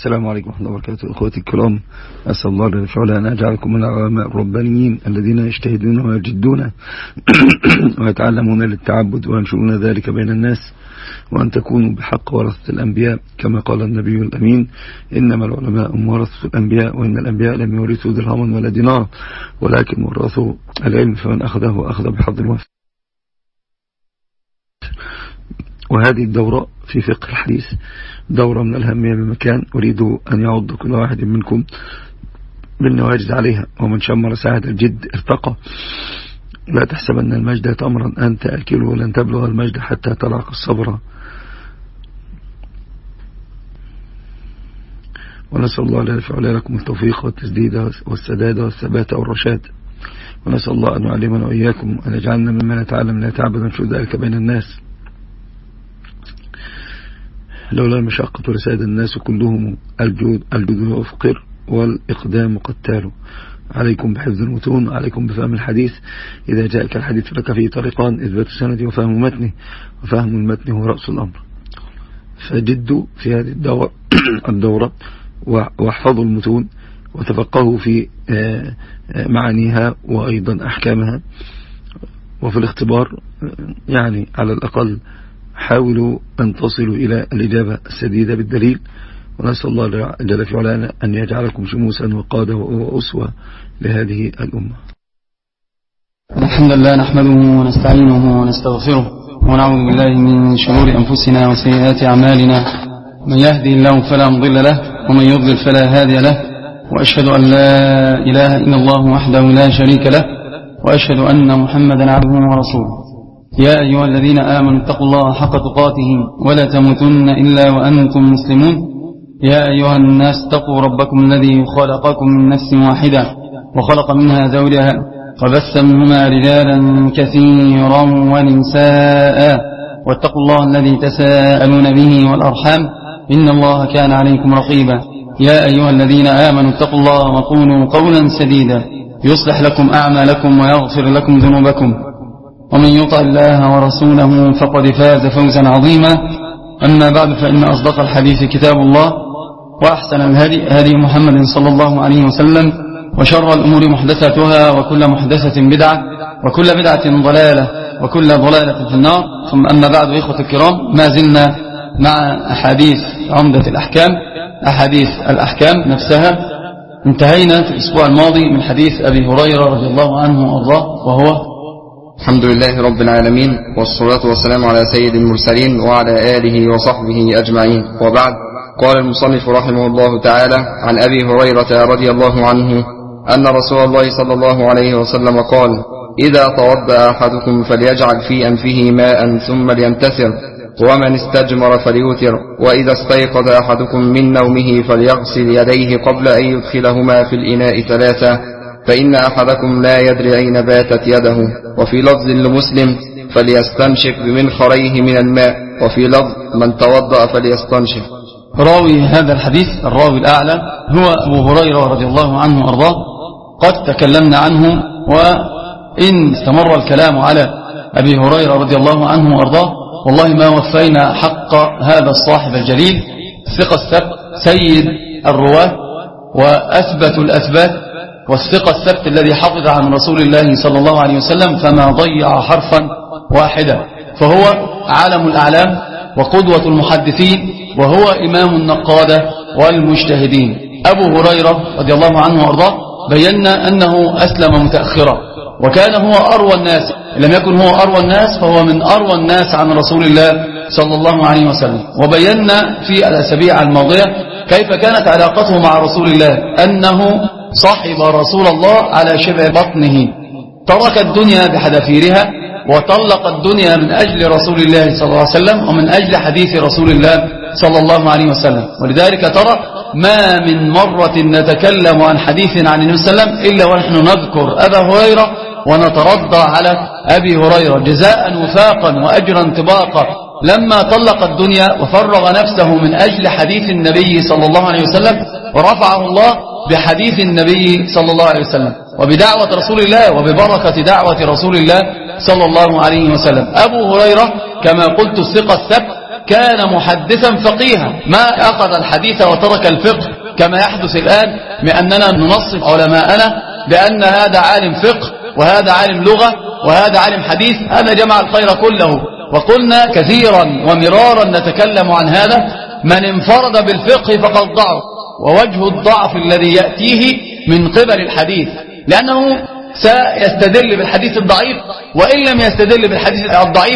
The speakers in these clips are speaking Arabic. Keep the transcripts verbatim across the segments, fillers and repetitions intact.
السلام عليكم ورحمة الله وبركاته. أخوتي الكرام، أسأل الله جل وعلا أن يجعلكم من العلماء الربانيين الذين يجتهدون ويجدون ويتعلمون للتعبد وينشرون ذلك بين الناس، وأن تكونوا بحق ورثة الأنبياء كما قال النبي الأمين: إنما العلماء هم ورثة الأنبياء، وإن الأنبياء لم يورثوا درهما ولا دينار ولكن ورثوا العلم، فمن أخذه أخذ بحظ وافر. وهذه الدورة في فقه الحديث دورة من الأهمية بمكان، أريد أن يعض كل واحد منكم بالنواجذ عليها، ومن شمر ساعة الجد ارتقى. لا تحسبن المجد تمرا أنت أكله، ولن تبلغ المجد حتى تلعق الصبر. ونسأل الله لا يفعل لكم التوفيق والتسديد والسداد والثبات والرشاد، ونسأل الله أن يعلمنا وإياكم أن يجعلنا ممن نتعلم لا يتعبد ونشر ذلك بين الناس. لولا المشقة لساد الناس كلهم الجود الجود وفقر والإقدام قتال. عليكم بحفظ المتون، عليكم بفهم الحديث. إذا جاءك الحديث لك فيه طريقان: إثبات السند وفهم متنه، وفهم المتن هو رأس الأمر. فجدوا في هذه الدورة, الدورة واحفظوا المتون وتفقهوا في معانيها وأيضا أحكامها، وفي الاختبار يعني على الأقل حاولوا أن تصلوا إلى الإجابة السديدة بالدليل. ونسأل الله جل في علاه أن يجعلكم شموسا وقادة وأسوة لهذه الأمة. الحمد لله نحمده ونستعينه ونستغفره، ونعوذ بالله من شرور أنفسنا وسيئات أعمالنا. من يهدي الله فلا مضل له، ومن يضلل فلا هادي له. وأشهد أن لا إله إلا الله وحده لا شريك له، وأشهد أن محمدا عبده ورسوله. يا أيها الذين آمنوا اتقوا الله حق تقاته ولا تموتن إلا وأنتم مسلمون. يا أيها الناس اتقوا ربكم الذي خلقكم من نفس واحدة وخلق منها زوجها وبث منهما رجالا كثيرا ونساء، واتقوا الله الذي تساءلون به والأرحام إن الله كان عليكم رقيبا. يا أيها الذين آمنوا اتقوا الله وقولوا قولا سديدا يصلح لكم أعمالكم ويغفر لكم ذنوبكم، ومن يطع الله ورسوله فقد فاز فوزا عظيما. أما بعد، فإن أصدق الحديث كتاب الله، وأحسن الهدي هدي محمد صلى الله عليه وسلم، وشر الأمور محدثاتها، وكل محدثة بدعة، وكل بدعة ضلالة، وكل ضلالة في النار. ثم أما بعد، إخوة الكرام، ما زلنا مع أحاديث عمدة الأحكام، أحاديث الأحكام نفسها. انتهينا في الأسبوع الماضي من حديث أبي هريرة رضي الله عنه وأرضاه، وهو: الحمد لله رب العالمين، والصلاة والسلام على سيد المرسلين وعلى آله وصحبه أجمعين، وبعد. قال المصنف رحمه الله تعالى: عن أبي هريرة رضي الله عنه أن رسول الله صلى الله عليه وسلم قال: إذا توضأ أحدكم فليجعل في أنفه ماء ثم ليمتثر، ومن استجمر فليوتر، وإذا استيقظ أحدكم من نومه فليغسل يديه قبل أن يدخلهما في الإناء ثلاثة، فإن أحدكم لا يدري أين باتت يده. وفي لفظ لمسلم: فليستنشق بمنخريه من الماء. وفي لفظ: من توضأ فليستنشق. راوي هذا الحديث الراوي الأعلى هو أبو هريرة رضي الله عنه وأرضاه. قد تكلمنا عنه، وإن استمر الكلام على أبي هريرة رضي الله عنه وأرضاه والله ما وفينا حق هذا الصاحب الجليل، ثقة الثبت، سيد الرواة وأثبت الأثبات، والثقة الثبت الذي حفظ عن رسول الله صلى الله عليه وسلم فما ضيع حرفا واحدا، فهو عالم الأعلام وقدوة المحدثين، وهو إمام النقادة والمجتهدين. أبو هريرة رضي الله عنه وأرضاه بينا أنه أسلم متأخرا، وكان هو أروى الناس، لم يكن هو أروى الناس فهو من أروى الناس عن رسول الله صلى الله عليه وسلم. وبينا في الأسابيع الماضية كيف كانت علاقته مع رسول الله، أنه صاحب رسول الله على شبع بطنه، ترك الدنيا بحذافيرها وطلق الدنيا من أجل رسول الله صلى الله عليه وسلم، ومن أجل حديث رسول الله صلى الله عليه وسلم. ولذلك ترى ما من مرة نتكلم عن حديث عن النبي صلى الله عليه وسلم إلا ونحن نذكر أبا هريرة ونترضى على أبي هريرة جزاء وفاقا وأجرا طباقا، لما طلق الدنيا وفرغ نفسه من أجل حديث النبي صلى الله عليه وسلم، ورفعه الله بحديث النبي صلى الله عليه وسلم وبدعوة رسول الله وببركة دعوة رسول الله صلى الله عليه وسلم. أبو هريرة كما قلت الثقة الثبت كان محدثا فقيها، ما أخذ الحديث وترك الفقه كما يحدث الآن، بأننا ننصف علماءنا بأن هذا عالم فقه وهذا عالم لغة وهذا عالم حديث. هذا جمع الخير كله، وقلنا كثيرا ومرارا نتكلم عن هذا. من انفرد بالفقه فقد ضعف، ووجه الضعف الذي يأتيه من قبل الحديث، لأنه سيستدل بالحديث الضعيف، وإن لم يستدل بالحديث الضعيف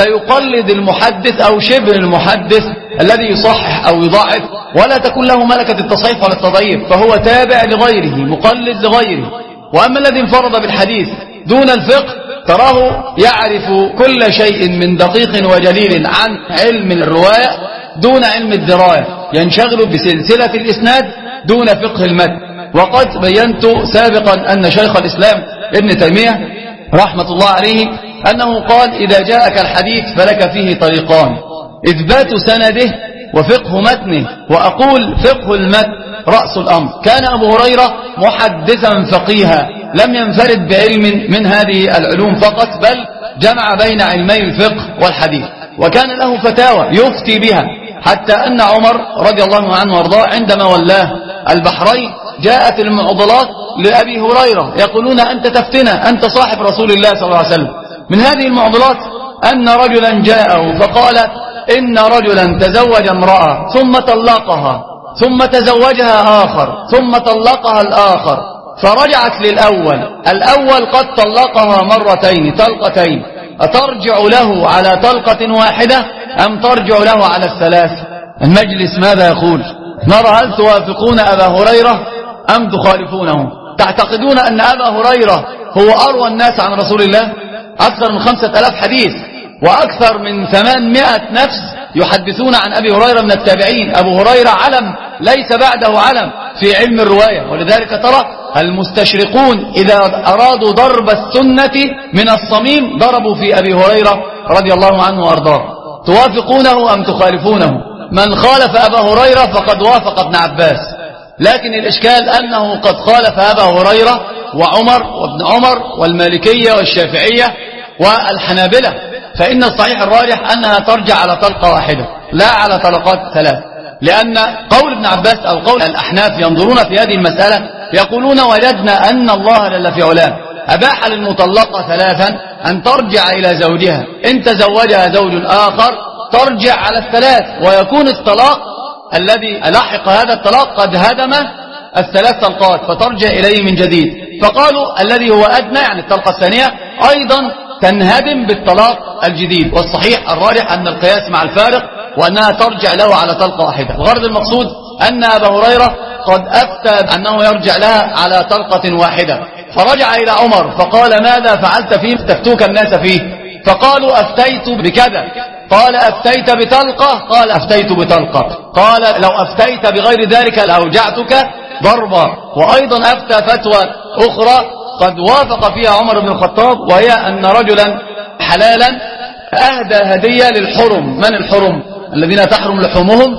سيقلد المحدث أو شبه المحدث الذي يصحح أو يضعف، ولا تكون له ملكة التصحيح ولا التضعيف، فهو تابع لغيره مقلد لغيره. وأما الذي انفرد بالحديث دون الفقه تراه يعرف كل شيء من دقيق وجليل عن علم الرواية دون علم الدراية، ينشغل بسلسلة الإسناد دون فقه المتن. وقد بينت سابقا أن شيخ الإسلام ابن تيمية رحمة الله عليه أنه قال إذا جاءك الحديث فلك فيه طريقان: إثبات سنده وفقه متنه. وأقول فقه المتن رأس الأمر. كان أبو هريرة محدثا فقيها، لم ينفرد بعلم من هذه العلوم فقط، بل جمع بين علمي الفقه والحديث، وكان له فتاوى يفتي بها، حتى أن عمر رضي الله عنه وارضاه عندما ولاه البحرين جاءت المعضلات لأبي هريرة يقولون أنت تفتنا، أنت صاحب رسول الله صلى الله عليه وسلم. من هذه المعضلات أن رجلا جاءه فقال إن رجلا تزوج امرأة ثم طلقها ثم تزوجها آخر ثم طلقها الآخر، فرجعت للأول، الأول قد طلقها مرتين طلقتين، أترجع له على طلقة واحدة أم ترجع له على الثلاث؟ المجلس ماذا يقول؟ نرى هل توافقون أبا هريرة أم تخالفونه؟ تعتقدون أن أبا هريرة هو أروى الناس عن رسول الله؟ أكثر من خمسة ألاف حديث، وأكثر من ثمانمائة نفس يحدثون عن أبي هريرة من التابعين. أبو هريرة علم ليس بعده علم في علم الرواية، ولذلك ترى المستشرقون إذا أرادوا ضرب السنة من الصميم ضربوا في أبي هريرة رضي الله عنه وأرضاه. توافقونه أم تخالفونه؟ من خالف أبا هريرة فقد وافق ابن عباس، لكن الإشكال أنه قد خالف أبا هريرة وعمر وابن عمر والمالكية والشافعية والحنابلة، فإن الصحيح الراجح أنها ترجع على طلقة واحدة لا على طلقات ثلاث، لأن قول ابن عباس أو قول الأحناف ينظرون في هذه المسألة يقولون وجدنا أن الله جل في علاه أباح للمطلقة ثلاثا أن ترجع إلى زوجها، إن تزوجها زوج آخر ترجع على الثلاث، ويكون الطلاق الذي لحق هذا الطلاق قد هدم الثلاث طلقات فترجع إليه من جديد. فقالوا الذي هو أدنى يعني الطلقة الثانية أيضا تنهدم بالطلاق الجديد، والصحيح الراجح أن القياس مع الفارق وأنها ترجع له على طلقة واحدة. الغرض المقصود أن أبا هريرة قد أفتى أنه يرجع لها على طلقة واحدة، فرجع إلى عمر فقال ماذا فعلت فيه تفتوك الناس فيه؟ فقالوا أفتيت بكذا، قال أفتيت بطلقة؟ قال أفتيت بطلقة. قال لو أفتيت بغير ذلك لأوجعتك ضربا. وأيضا أفتى فتوى أخرى قد وافق فيها عمر بن الخطاب، وهي أن رجلا حلالا أهدى هدية للحرم. من الحرم؟ الذين تحرم لحومهم.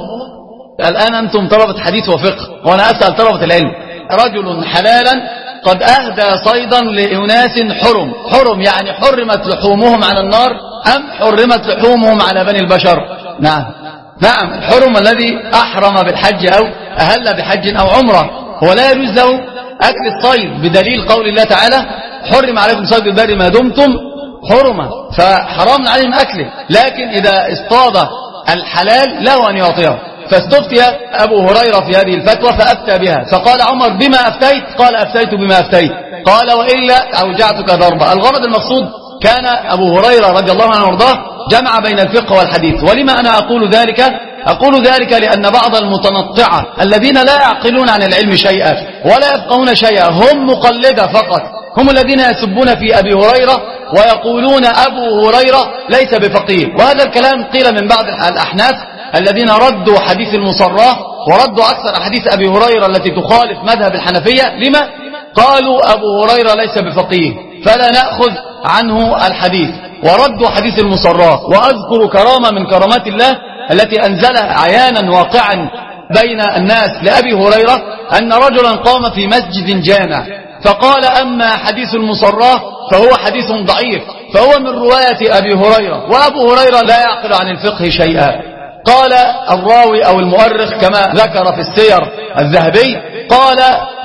الآن أنتم طلبة حديث وفقه وأنا أسأل طلبة العلم. رجل حلالا قد أهدى صيدا لأناس حرم، حرم يعني حرمت لحومهم على النار أم حرمت لحومهم على بني البشر؟ نعم نعم الحرم الذي أحرم بالحج أو أهل بحج أو عمره، هو لا يجوز له أكل الصيد بدليل قول الله تعالى حرم عليكم صيد البر ما دمتم حرما، فحرام عليهم أكله. لكن إذا اصطاد الحلال له أن يعطيه. فاستفتي أبو هريرة في هذه الفتوى فأفتى بها، فقال عمر بما أفتيت؟ قال أفتيت بما أفتيت. قال وإلا أوجعتك ضربة. الغرض المقصود كان أبو هريرة رضي الله عنه وارضاه جمع بين الفقه والحديث. ولما أنا أقول ذلك؟ أقول ذلك لأن بعض المتنطعة الذين لا يعقلون عن العلم شيئا ولا يفقهون شيئا، هم مقلدة فقط، هم الذين يسبون في أبي هريرة ويقولون أبو هريرة ليس بفقيه. وهذا الكلام قيل من بعض الأحناف الذين ردوا حديث المصراه وردوا أكثر حديث أبي هريرة التي تخالف مذهب الحنفية. لما؟ قالوا أبو هريرة ليس بفقيه فلا نأخذ عنه الحديث، وردوا حديث المصراه. وأذكر كرامة من كرامات الله التي أنزلها عيانا واقعا بين الناس لأبي هريرة، أن رجلا قام في مسجد جامع فقال أما حديث المصراه فهو حديث ضعيف، فهو من رواية أبي هريرة، وأبو هريرة لا يعقل عن الفقه شيئا. قال الراوي أو المؤرخ كما ذكر في السير الذهبي، قال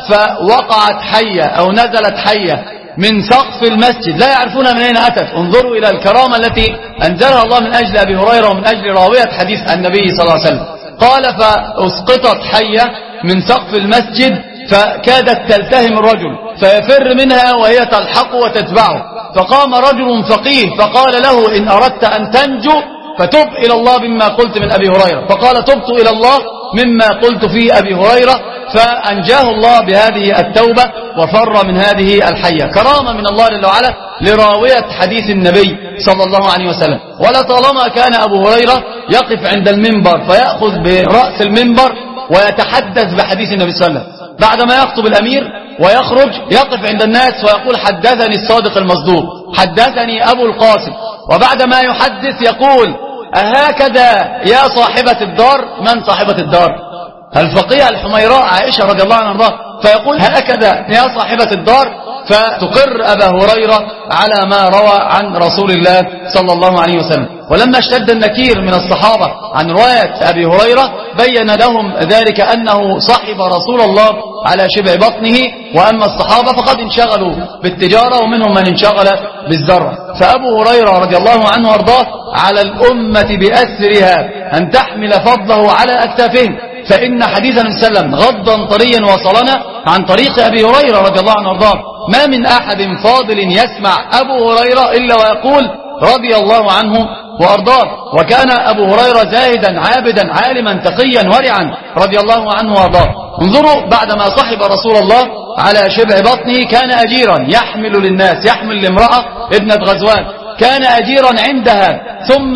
فوقعت حية أو نزلت حية من سقف المسجد لا يعرفون من أين أتت. انظروا إلى الكرامة التي أنزلها الله من أجل أبي هريرة ومن أجل راوية حديث النبي صلى الله عليه وسلم. قال فأسقطت حية من سقف المسجد فكادت تلتهم الرجل فيفر منها وهي تلحق وتتبعه، فقام رجل فقيه فقال له إن أردت أن تنجو فتب إلى الله مما قلت من أبي هريرة، فقال تبت إلى الله مما قلت في أبي هريرة، فأنجاه الله بهذه التوبة وفر من هذه الحية. كرامة من الله جل وعلا لراوية حديث النبي صلى الله عليه وسلم. ولطالما كان أبو هريرة يقف عند المنبر فيأخذ برأس المنبر ويتحدث بحديث النبي صلى الله عليه وسلم، بعدما يخطب الأمير ويخرج يقف عند الناس ويقول حدثني الصادق المصدوق، حدثني أبو القاسم، وبعدما يحدث يقول أهكذا يا صاحبة الدار؟ من صاحبة الدار؟ الفقيه الحميراء عائشة رضي الله عنها، فيقول هكذا يا صاحبة الدار، فتقر أبا هريرة على ما روى عن رسول الله صلى الله عليه وسلم. ولما اشتد النكير من الصحابة عن رواية أبي هريرة بين لهم ذلك أنه صحب رسول الله على شبع بطنه، وأما الصحابة فقد انشغلوا بالتجارة ومنهم من انشغل بالزرع. فأبو هريرة رضي الله عنه وارضاه على الأمة بأسرها أن تحمل فضله على أكتافهم، فإن حديث النبي صلى الله عليه وسلم غضا طريا وصلنا عن طريق أبي هريرة رضي الله عنه وارضاه. ما من أحد فاضل يسمع أبو هريرة إلا ويقول رضي الله عنه وأرضاه. وكان أبو هريرة زاهدا عابدا عالما تقيا ورعا رضي الله عنه وأرضاه. انظروا بعدما صحب رسول الله على شبع بطنه كان أجيرا يحمل للناس، يحمل لامرأة ابنة غزوان، كان أجيرا عندها، ثم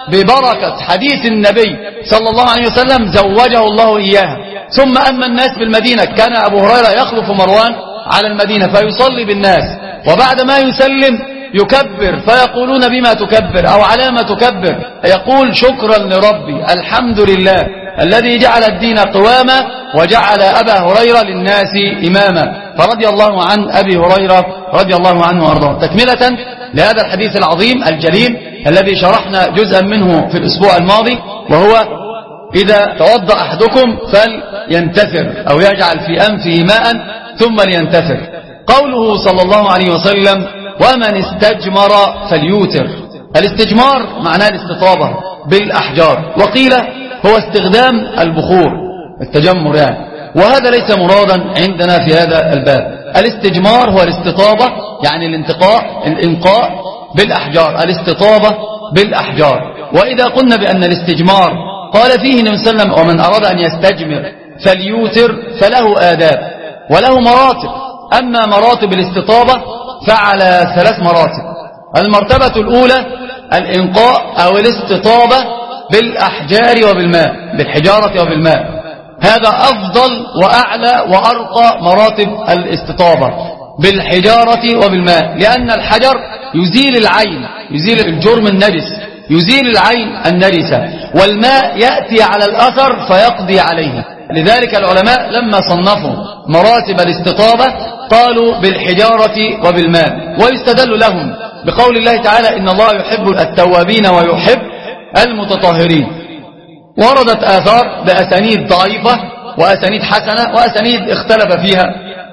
ببركة حديث النبي صلى الله عليه وسلم زوجه الله إياها. ثم أما الناس بالمدينة كان أبو هريرة يخلف مروان على المدينة فيصلي بالناس، وبعد ما يسلم يكبر فيقولون بما تكبر أو على ما تكبر، يقول شكرا لربي الحمد لله الذي جعل الدين قواما وجعل أبا هريرة للناس إماما. فرضي الله عن أبي هريرة رضي الله عنه وأرضاه. تكملة لهذا الحديث العظيم الجليل الذي شرحنا جزءا منه في الأسبوع الماضي، وهو إذا توضأ أحدكم فلينتثر أو يجعل في أنفه ماء ثم لينتثر. قوله صلى الله عليه وسلم ومن استجمر فليوتر. الاستجمار معناه الاستطابة بالأحجار، وقيل هو استخدام البخور، التجمر يعني، وهذا ليس مرادا عندنا في هذا الباب. الاستجمار هو الاستطابة يعني الانتقاء الانقاء بالأحجار، الاستطابة بالأحجار. وإذا قلنا بأن الاستجمار قال فيه النبي صلى الله عليه وسلم ومن أراد أن يستجمر فليوتر، فله آداب وله مراتب. أما مراتب الاستطابة فعلى ثلاث مراتب. المرتبة الأولى الإنقاء أو الاستطابة بالأحجار وبالماء، بالحجارة وبالماء، هذا أفضل وأعلى وأرقى مراتب الاستطابة بالحجارة وبالماء، لأن الحجر يزيل العين، يزيل الجرم النجس، يزيل العين النجسة، والماء يأتي على الأثر فيقضي عليه. لذلك العلماء لما صنفوا مراتب الاستطابة قالوا بالحجارة وبالماء، ويستدل لهم بقول الله تعالى إن الله يحب التوابين ويحب المتطهرين. وردت آثار بأسانيد ضعيفة وأسانيد حسنة وأسانيد اختلف فيها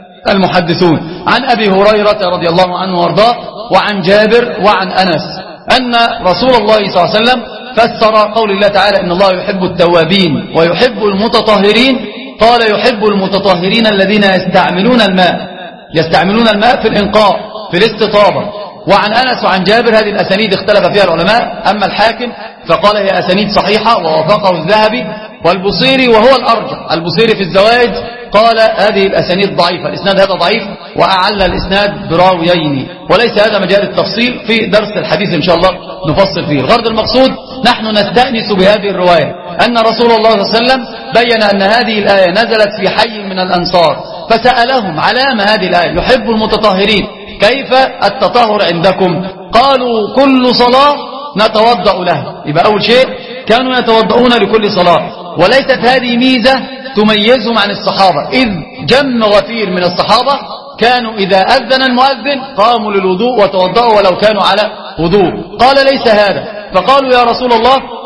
المحدثون عن أبي هريرة رضي الله عنه وارضاه وعن جابر وعن أنس أن رسول الله صلى الله عليه وسلم فسر قول الله تعالى إن الله يحب التوابين ويحب المتطهرين، قال يحب المتطهرين الذين يستعملون الماء، يستعملون الماء في الإنقاء في الاستطابة. وعن أنس وعن جابر هذه الأسانيد اختلف فيها العلماء، أما الحاكم فقال هي أسانيد صحيحة ووافقه الذهبي والبصيري وهو الأرجح. البصيري في الزوائد قال هذه الأسانيد ضعيفة، الإسناد هذا ضعيف وأعل الإسناد براويين، وليس هذا مجال التفصيل، في درس الحديث إن شاء الله نفصل فيه. الغرض المقصود نحن نستأنس بهذه الرواية أن رسول الله صلى الله عليه وسلم بين أن هذه الآية نزلت في حي من الأنصار، فسألهم على ما هذه الآية يحب المتطهرين، كيف التطهر عندكم؟ قالوا كل صلاة نتوضأ لها. يبقى أول شيء كانوا يتوضؤون لكل صلاة، وليست هذه ميزة تميزهم عن الصحابة، إذ جم غفير من الصحابة كانوا إذا أذن المؤذن قاموا للوضوء وتوضأوا ولو كانوا على وضوء. قال ليس هذا، فقالوا يا رسول الله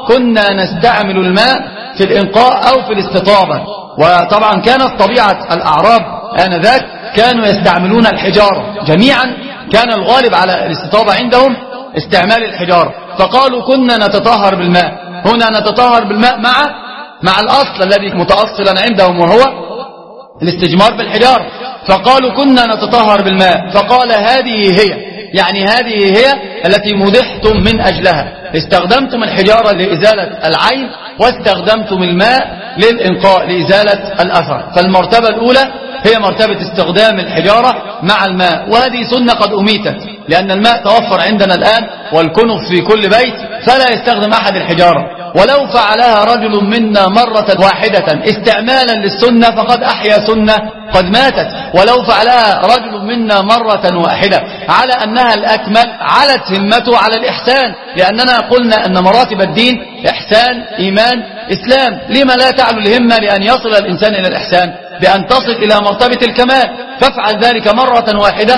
كنا نستعمل الماء في الإنقاء أو في الاستطابة. وطبعا كانت طبيعة الأعراب آنذاك كانوا يستعملون الحجارة جميعا، كان الغالب على الاستطابة عندهم استعمال الحجارة، فقالوا كنا نتطهر بالماء. هنا نتطهر بالماء مع مع الأصل الذي متأصلا عندهم وهو الاستجمار بالحجارة، فقالوا كنا نتطهر بالماء. فقال هذه هي، يعني هذه هي التي مدحتم من أجلها، استخدمتم الحجارة لإزالة العين واستخدمتم الماء للإنقاء لإزالة الأثر. فالمرتبة الأولى هي مرتبة استخدام الحجارة مع الماء، وهذه سنة قد أميتت، لأن الماء توفر عندنا الآن والكنف في كل بيت، فلا يستخدم أحد الحجارة. ولو فعلها رجل منا مرة واحدة استعمالا للسنة فقد أحيا سنة قد ماتت. ولو فعلها رجل منا مرة واحدة على أنها الأكمل علت همته على الإحسان، لأننا قلنا أن مراتب الدين إحسان إيمان إسلام. لما لا تعلو الهمة لأن يصل الإنسان إلى الإحسان بأن تصل إلى مرتبة الكمال؟ فافعل ذلك مرة واحدة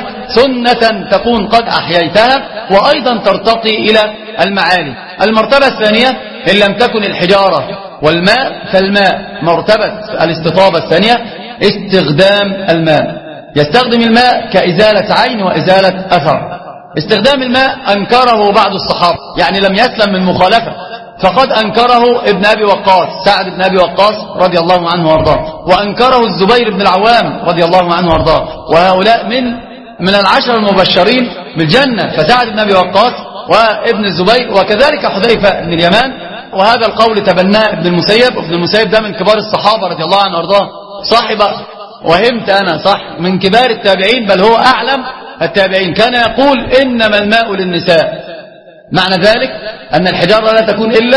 سنة تكون قد أحييتها، وأيضا ترتقي إلى المعالي. المرتبة الثانية إن لم تكن الحجارة والماء فالماء. مرتبة الاستطابة الثانية استخدام الماء، يستخدم الماء كإزالة عين وإزالة أثر. استخدام الماء أنكره بعض الصحابة، يعني لم يسلم من مخالفة، فقد أنكره ابن أبي وقاص سعد بن أبي وقاص رضي الله عنه وارضاه، وأنكره الزبير بن العوام رضي الله عنه وارضاه، وهؤلاء من من العشر المبشرين بالجنة، فسعد بن أبي وقاص وابن الزبير وكذلك حذيفة بن اليمان. وهذا القول تبناه ابن المسيب، وابن المسيب ده من كبار الصحابة رضي الله عنه وارضاه، صاحب وهمت أنا صح من كبار التابعين، بل هو أعلم التابعين. كان يقول إنما الماء للنساء، معنى ذلك أن الحجارة لا تكون إلا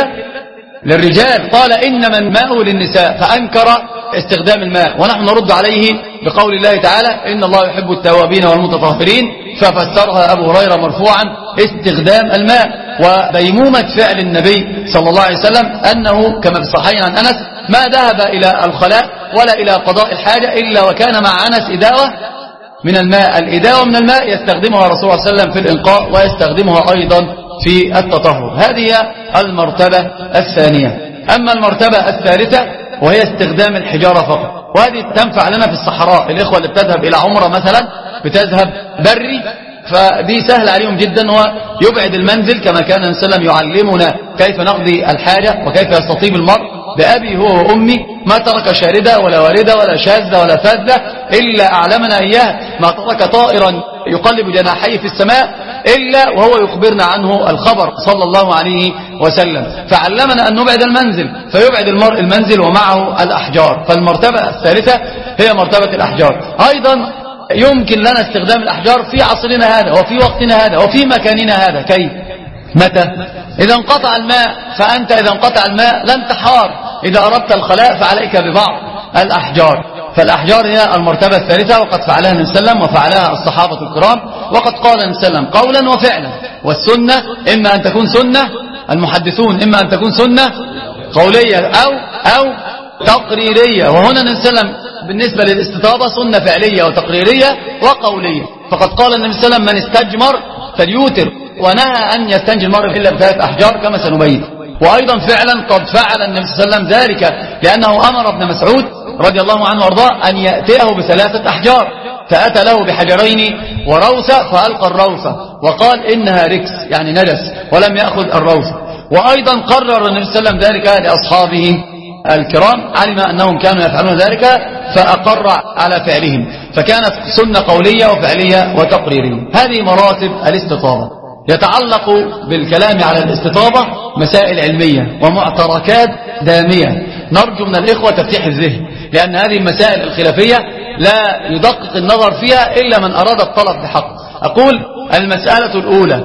للرجال. قال إنما الماء للنساء، فأنكر استخدام الماء. ونحن نرد عليه بقول الله تعالى إن الله يحب التوابين والمتطهرين، ففسرها أبو هريرة مرفوعا استخدام الماء. وديمومة فعل النبي صلى الله عليه وسلم أنه كما في الصحيحين عن أنس ما ذهب إلى الخلاء ولا إلى قضاء الحاجة إلا وكان مع أنس إداوة من الماء. الإداوة من الماء يستخدمها رسول الله صلى الله عليه وسلم في الإنقاء ويستخدمها أيضا في التطهر. هذه المرتبة الثانية. أما المرتبة الثالثة وهي استخدام الحجارة فقط، وهذه تنفع لنا في الصحراء. الإخوة اللي بتذهب إلى عمرة مثلا بتذهب بري، فدي سهل عليهم جدا، ويبعد المنزل كما كان النبي صلى الله عليه وسلم يعلمنا كيف نقضي الحاجة وكيف يستطيب المرء. بأبي هو وأمي ما ترك شاردة ولا واردة ولا شاذة ولا فاذة إلا أعلمنا إياه، ما ترك طائرا يقلب جناحيه في السماء إلا وهو يخبرنا عنه الخبر صلى الله عليه وسلم. فعلمنا أن نبعد المنزل، فيبعد المرء المنزل ومعه الأحجار. فالمرتبة الثالثة هي مرتبة الأحجار. أيضا يمكن لنا استخدام الأحجار في عصرنا هذا وفي وقتنا هذا وفي مكاننا هذا. كيف؟ متى؟ إذا انقطع الماء، فأنت إذا انقطع الماء لن تحار. إذا أردت الخلاء فعليك ببعض الأحجار. فالأحجار هي المرتبة الثالثة، وقد فعلها النبي صلى الله عليه وسلم وفعلها الصحابة الكرام، وقد قال النبي صلى الله عليه وسلم قولا وفعلا. والسنة إما أن تكون سنة، المحدثون إما أن تكون سنة قولية أو أو تقريرية. وهنا النبي صلى الله عليه وسلم بالنسبة للاستطابة سنة فعلية وتقريرية وقولية. فقد قال النبي صلى الله عليه وسلم من استجمر فليوتر، ونهى أن يستنجي المرء إلا بثلاث أحجار كما سنبين. وأيضا فعلا قد فعل النبي صلى الله عليه وسلم ذلك، لأنه أمر ابن مسعود رضي الله عنه وارضاه أن يأتيه بثلاثة أحجار، فأتى له بحجرين وروثة فألقى الروثة وقال إنها ركس يعني نجس، ولم يأخذ الروثة. وأيضا قرر النبي صلى الله عليه وسلم ذلك لأصحابه الكرام، علم أنهم كانوا يفعلون ذلك فأقر على فعلهم. فكانت سنة قولية وفعلية وتقريرية. هذه مراتب الاستطابة. يتعلق بالكلام على الاستطابة مسائل علمية ومعتركات دامية، نرجو من الإخوة تفتيح الذهن، لأن هذه المسائل الخلافية لا يدقق النظر فيها إلا من أراد الطلب بحق. أقول المسألة الأولى: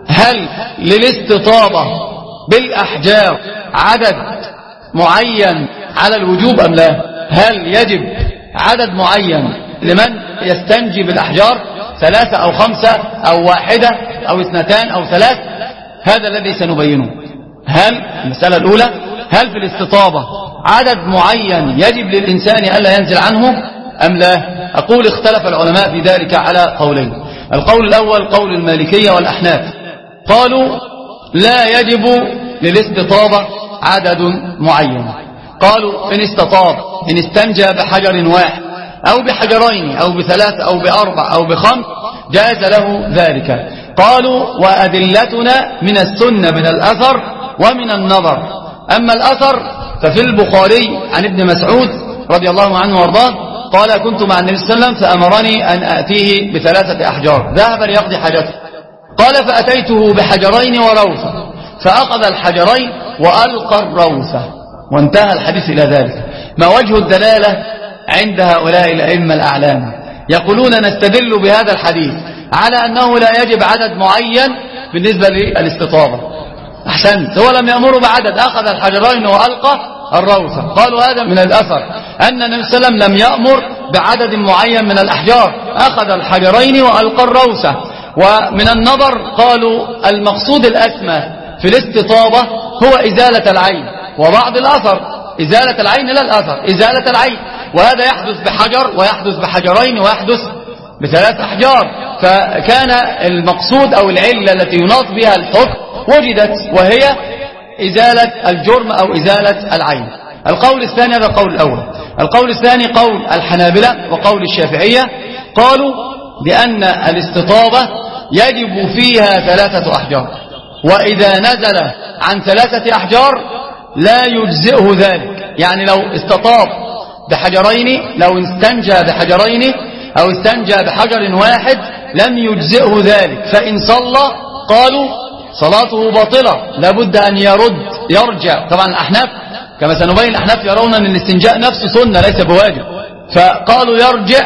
هل للاستطابة بالأحجار عدد معين على الوجوب أم لا؟ هل يجب عدد معين لمن يستنجي بالأحجار، ثلاثة أو خمسة أو واحدة أو اثنتان أو ثلاث؟ هذا الذي سنبينه. هل المسألة الأولى: هل في الاستطابة عدد معين يجب للإنسان ألا ينزل عنه أم لا؟ أقول اختلف العلماء في ذلك على قولين. القول الأول قول المالكية والأحناف، قالوا لا يجب للاستطابة عدد معين. قالوا إن استطاب، إن استنجى بحجر واحد أو بحجرين أو بثلاث أو بأربع أو بخمس جاز له ذلك. قالوا وأدلتنا من السنة من الأثر ومن النظر. أما الأثر ففي البخاري عن ابن مسعود رضي الله عنه وارضاه قال كنت مع النبي صلى الله عليه وسلم فأمرني أن آتيه بثلاثة أحجار، ذهب ليقضي حاجته، قال فأتيته بحجرين وروثة، فأخذ الحجرين وألقى الروثة، وانتهى الحديث إلى ذلك. ما وجه الدلالة عند هؤلاء الأئمة الأعلام؟ يقولون نستدل بهذا الحديث على أنه لا يجب عدد معين بالنسبة للاستطابة. أحسنت، هو لم يأمره بعدد، أخذ الحجرين وألقى الروثة. قالوا هذا من الأثر أن النبي صلى الله عليه وسلم لم يأمر بعدد معين من الأحجار، أخذ الحجرين وألقى الروثة. ومن النظر قالوا المقصود الأسمى في الاستطابة هو إزالة العين، وبعض الأثر إزالة العين لا الأثر، إزالة العين، وهذا يحدث بحجر ويحدث بحجرين ويحدث بثلاث أحجار. فكان المقصود أو العلة التي يناط بها الحكم وجدت، وهي إزالة الجرم أو إزالة العين. القول الثاني، هذا القول الأول. القول الثاني قول الحنابلة وقول الشافعية، قالوا بأن الاستطابة يجب فيها ثلاثة أحجار، وإذا نزل عن ثلاثة أحجار لا يجزئه ذلك. يعني لو استطاب بحجرين، لو استنجى بحجرين أو استنجى بحجر واحد لم يجزئه ذلك، فإن صلى قالوا صلاته باطلة، لابد أن يرد يرجع. طبعا الأحناف كما سنبين الأحناف يرون أن الاستنجاء نفسه سنة ليس بواجب، فقالوا يرجع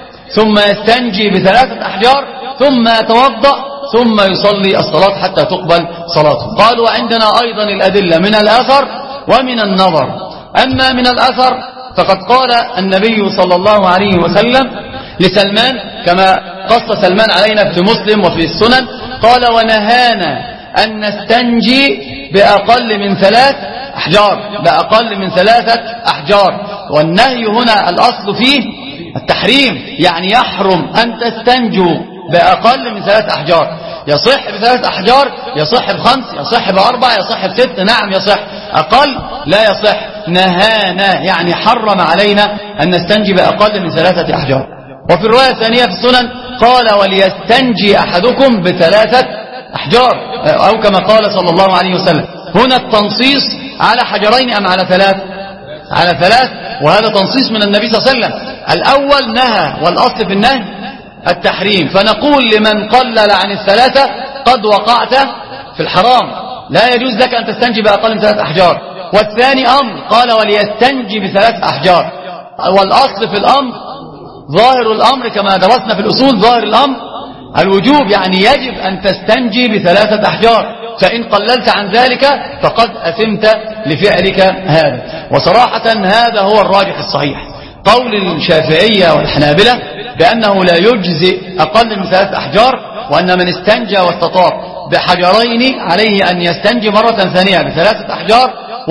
ثم يستنجي بثلاثة أحجار ثم يتوضأ ثم يصلي الصلاة حتى تقبل صلاته. قالوا عندنا أيضا الأدلة من الأثر ومن النظر. أما من الأثر فقد قال النبي صلى الله عليه وسلم لسلمان كما قص سلمان علينا في مسلم وفي السنن، قال ونهانا أن نستنجي بأقل من ثلاث أحجار، بأقل من ثلاثة أحجار. والنهي هنا الأصل فيه التحريم، يعني يحرم أن تستنجوا بأقل من ثلاث أحجار. يصح بثلاث أحجار، يصح بخمس، يصح بأربع، يصح بست، نعم يصح. أقل لا يصح. نهانا يعني حرم علينا أن نستنجي بأقل من ثلاثة أحجار. وفي الرواية الثانية في السنن قال وليستنجي أحدكم بثلاثة أحجار، أو كما قال صلى الله عليه وسلم. هنا التنصيص على حجرين أم على ثلاث؟ على ثلاث، وهذا تنصيص من النبي صلى الله عليه وسلم. الأول نهى، والأصل في النهي التحريم، فنقول لمن قلل عن الثلاثة قد وقعت في الحرام، لا يجوز لك أن تستنجي بأقل من ثلاث أحجار. والثاني أمر قال وليستنجي بثلاث أحجار، والأصل في الأمر ظاهر الأمر كما درسنا في الأصول، ظاهر الأمر الوجوب، يعني يجب أن تستنجي بثلاثة أحجار، فإن قللت عن ذلك فقد أثمت لفعلك هذا. وصراحة هذا هو الراجح الصحيح، قول الشافعية والحنابلة بأنه لا يجزئ أقل من ثلاثة أحجار، وأن من استنجى واستطاب بحجرين عليه أن يستنجي مرة ثانية بثلاثة أحجار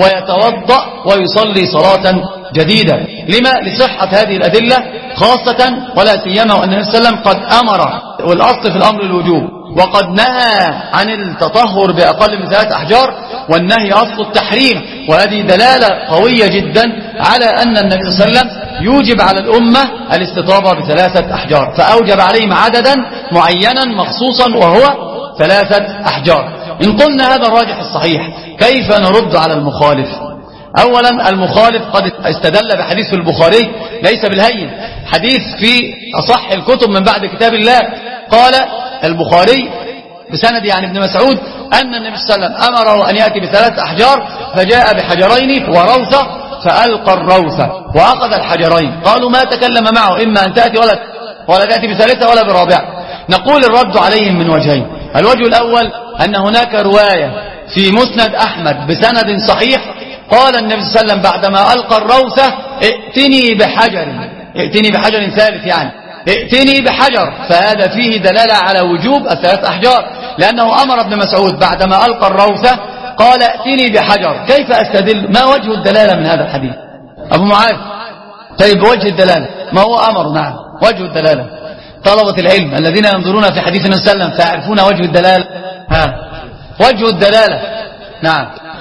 ويتوضأ ويصلي صلاة جديدة. لما؟ لصحة هذه الأدلة خاصة ولا سيما وأن النبي صلى الله عليه وسلم قد أمر، والأصل في الأمر الوجوب، وقد نهى عن التطهر بأقل من ثلاث أحجار، والنهي أصل التحريم. وهذه دلالة قوية جدا على أن النبي صلى الله عليه وسلم يوجب على الأمة الاستطابة بثلاثة أحجار، فأوجب عليهم عددا معينا مخصوصا وهو ثلاثة أحجار. إن قلنا هذا الراجح الصحيح، كيف نرد على المخالف؟ أولا المخالف قد استدل بحديث في البخاري ليس بالهين، حديث في أصح الكتب من بعد كتاب الله. قال البخاري بسند عن ابن مسعود أن النبي صلى الله عليه وسلم أمره أن يأتي بثلاث أحجار، فجاء بحجرين وروثة فألقى الروثة وأخذ الحجرين. قالوا ما تكلم معه، إما أن تأتي ولا ولا تأتي بثالثة ولا برابعة. نقول الرد عليهم من وجهين. الوجه الأول أن هناك رواية في مسند أحمد بسند صحيح قال النبي صلى الله عليه وسلم بعدما ألقى الروثة ائتني بحجر، ائتني بحجر ثالث، يعني ائتني بحجر، فهذا فيه دلالة على وجوب الثلاث أحجار، لأنه أمر ابن مسعود بعدما ألقى الروثة قال ائتني بحجر. كيف أستدل؟ ما وجه الدلالة من هذا الحديث؟ أبو معاذ، طيب وجه الدلالة ما هو أمر؟ نعم وجه الدلالة. طلبة العلم الذين ينظرون في حديث النبي صلى الله عليه وسلم فيعرفون وجه الدلالة. ها وجه الدلالة، نعم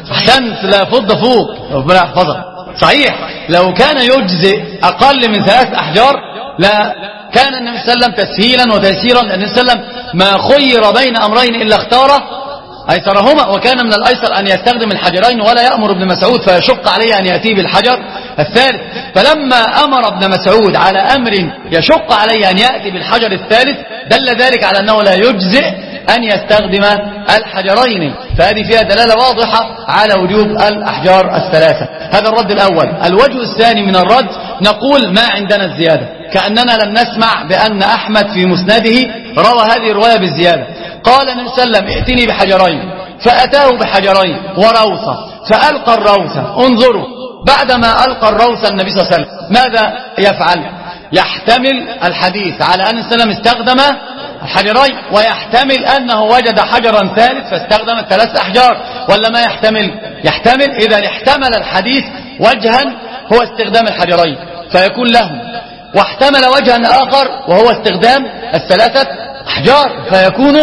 أحسنت، لا فض فوق، ربنا يحفظك. صحيح لو كان يجزئ أقل من ثلاث أحجار لا كان النبي صلى الله عليه وسلم تسهيلا وتيسيرا، لأن النبي صلى الله عليه وسلم ما خير بين أمرين إلا اختاره أيسرهما، وكان من الأيسر أن يستخدم الحجرين ولا يأمر ابن مسعود فيشق عليه أن يأتي بالحجر الثالث. فلما أمر ابن مسعود على أمر يشق عليه أن يأتي بالحجر الثالث دل ذلك على أنه لا يجزئ أن يستخدم الحجرين، فهذه فيها دلالة واضحة على وجوب الأحجار الثلاثة. هذا الرد الأول. الوجه الثاني من الرد نقول ما عندنا الزيادة، كأننا لم نسمع بأن أحمد في مسنده روى هذه الرواية بالزيادة. قال النبي صلى الله عليه وسلم ائتني بحجرين، فأتاه بحجرين وروثة فألقى الروثة. انظروا بعدما ألقى الروثة النبي صلى الله عليه وسلم ماذا يفعل؟ يحتمل الحديث على أن السلام استخدم الحجرين، ويحتمل أنه وجد حجرا ثالث فاستخدم ثلاث أحجار، ولا ما يحتمل؟ يحتمل. إذا احتمل الحديث وجها هو استخدام الحجرين فيكون له، واحتمل وجها آخر وهو استخدام الثلاثة أحجار فيكون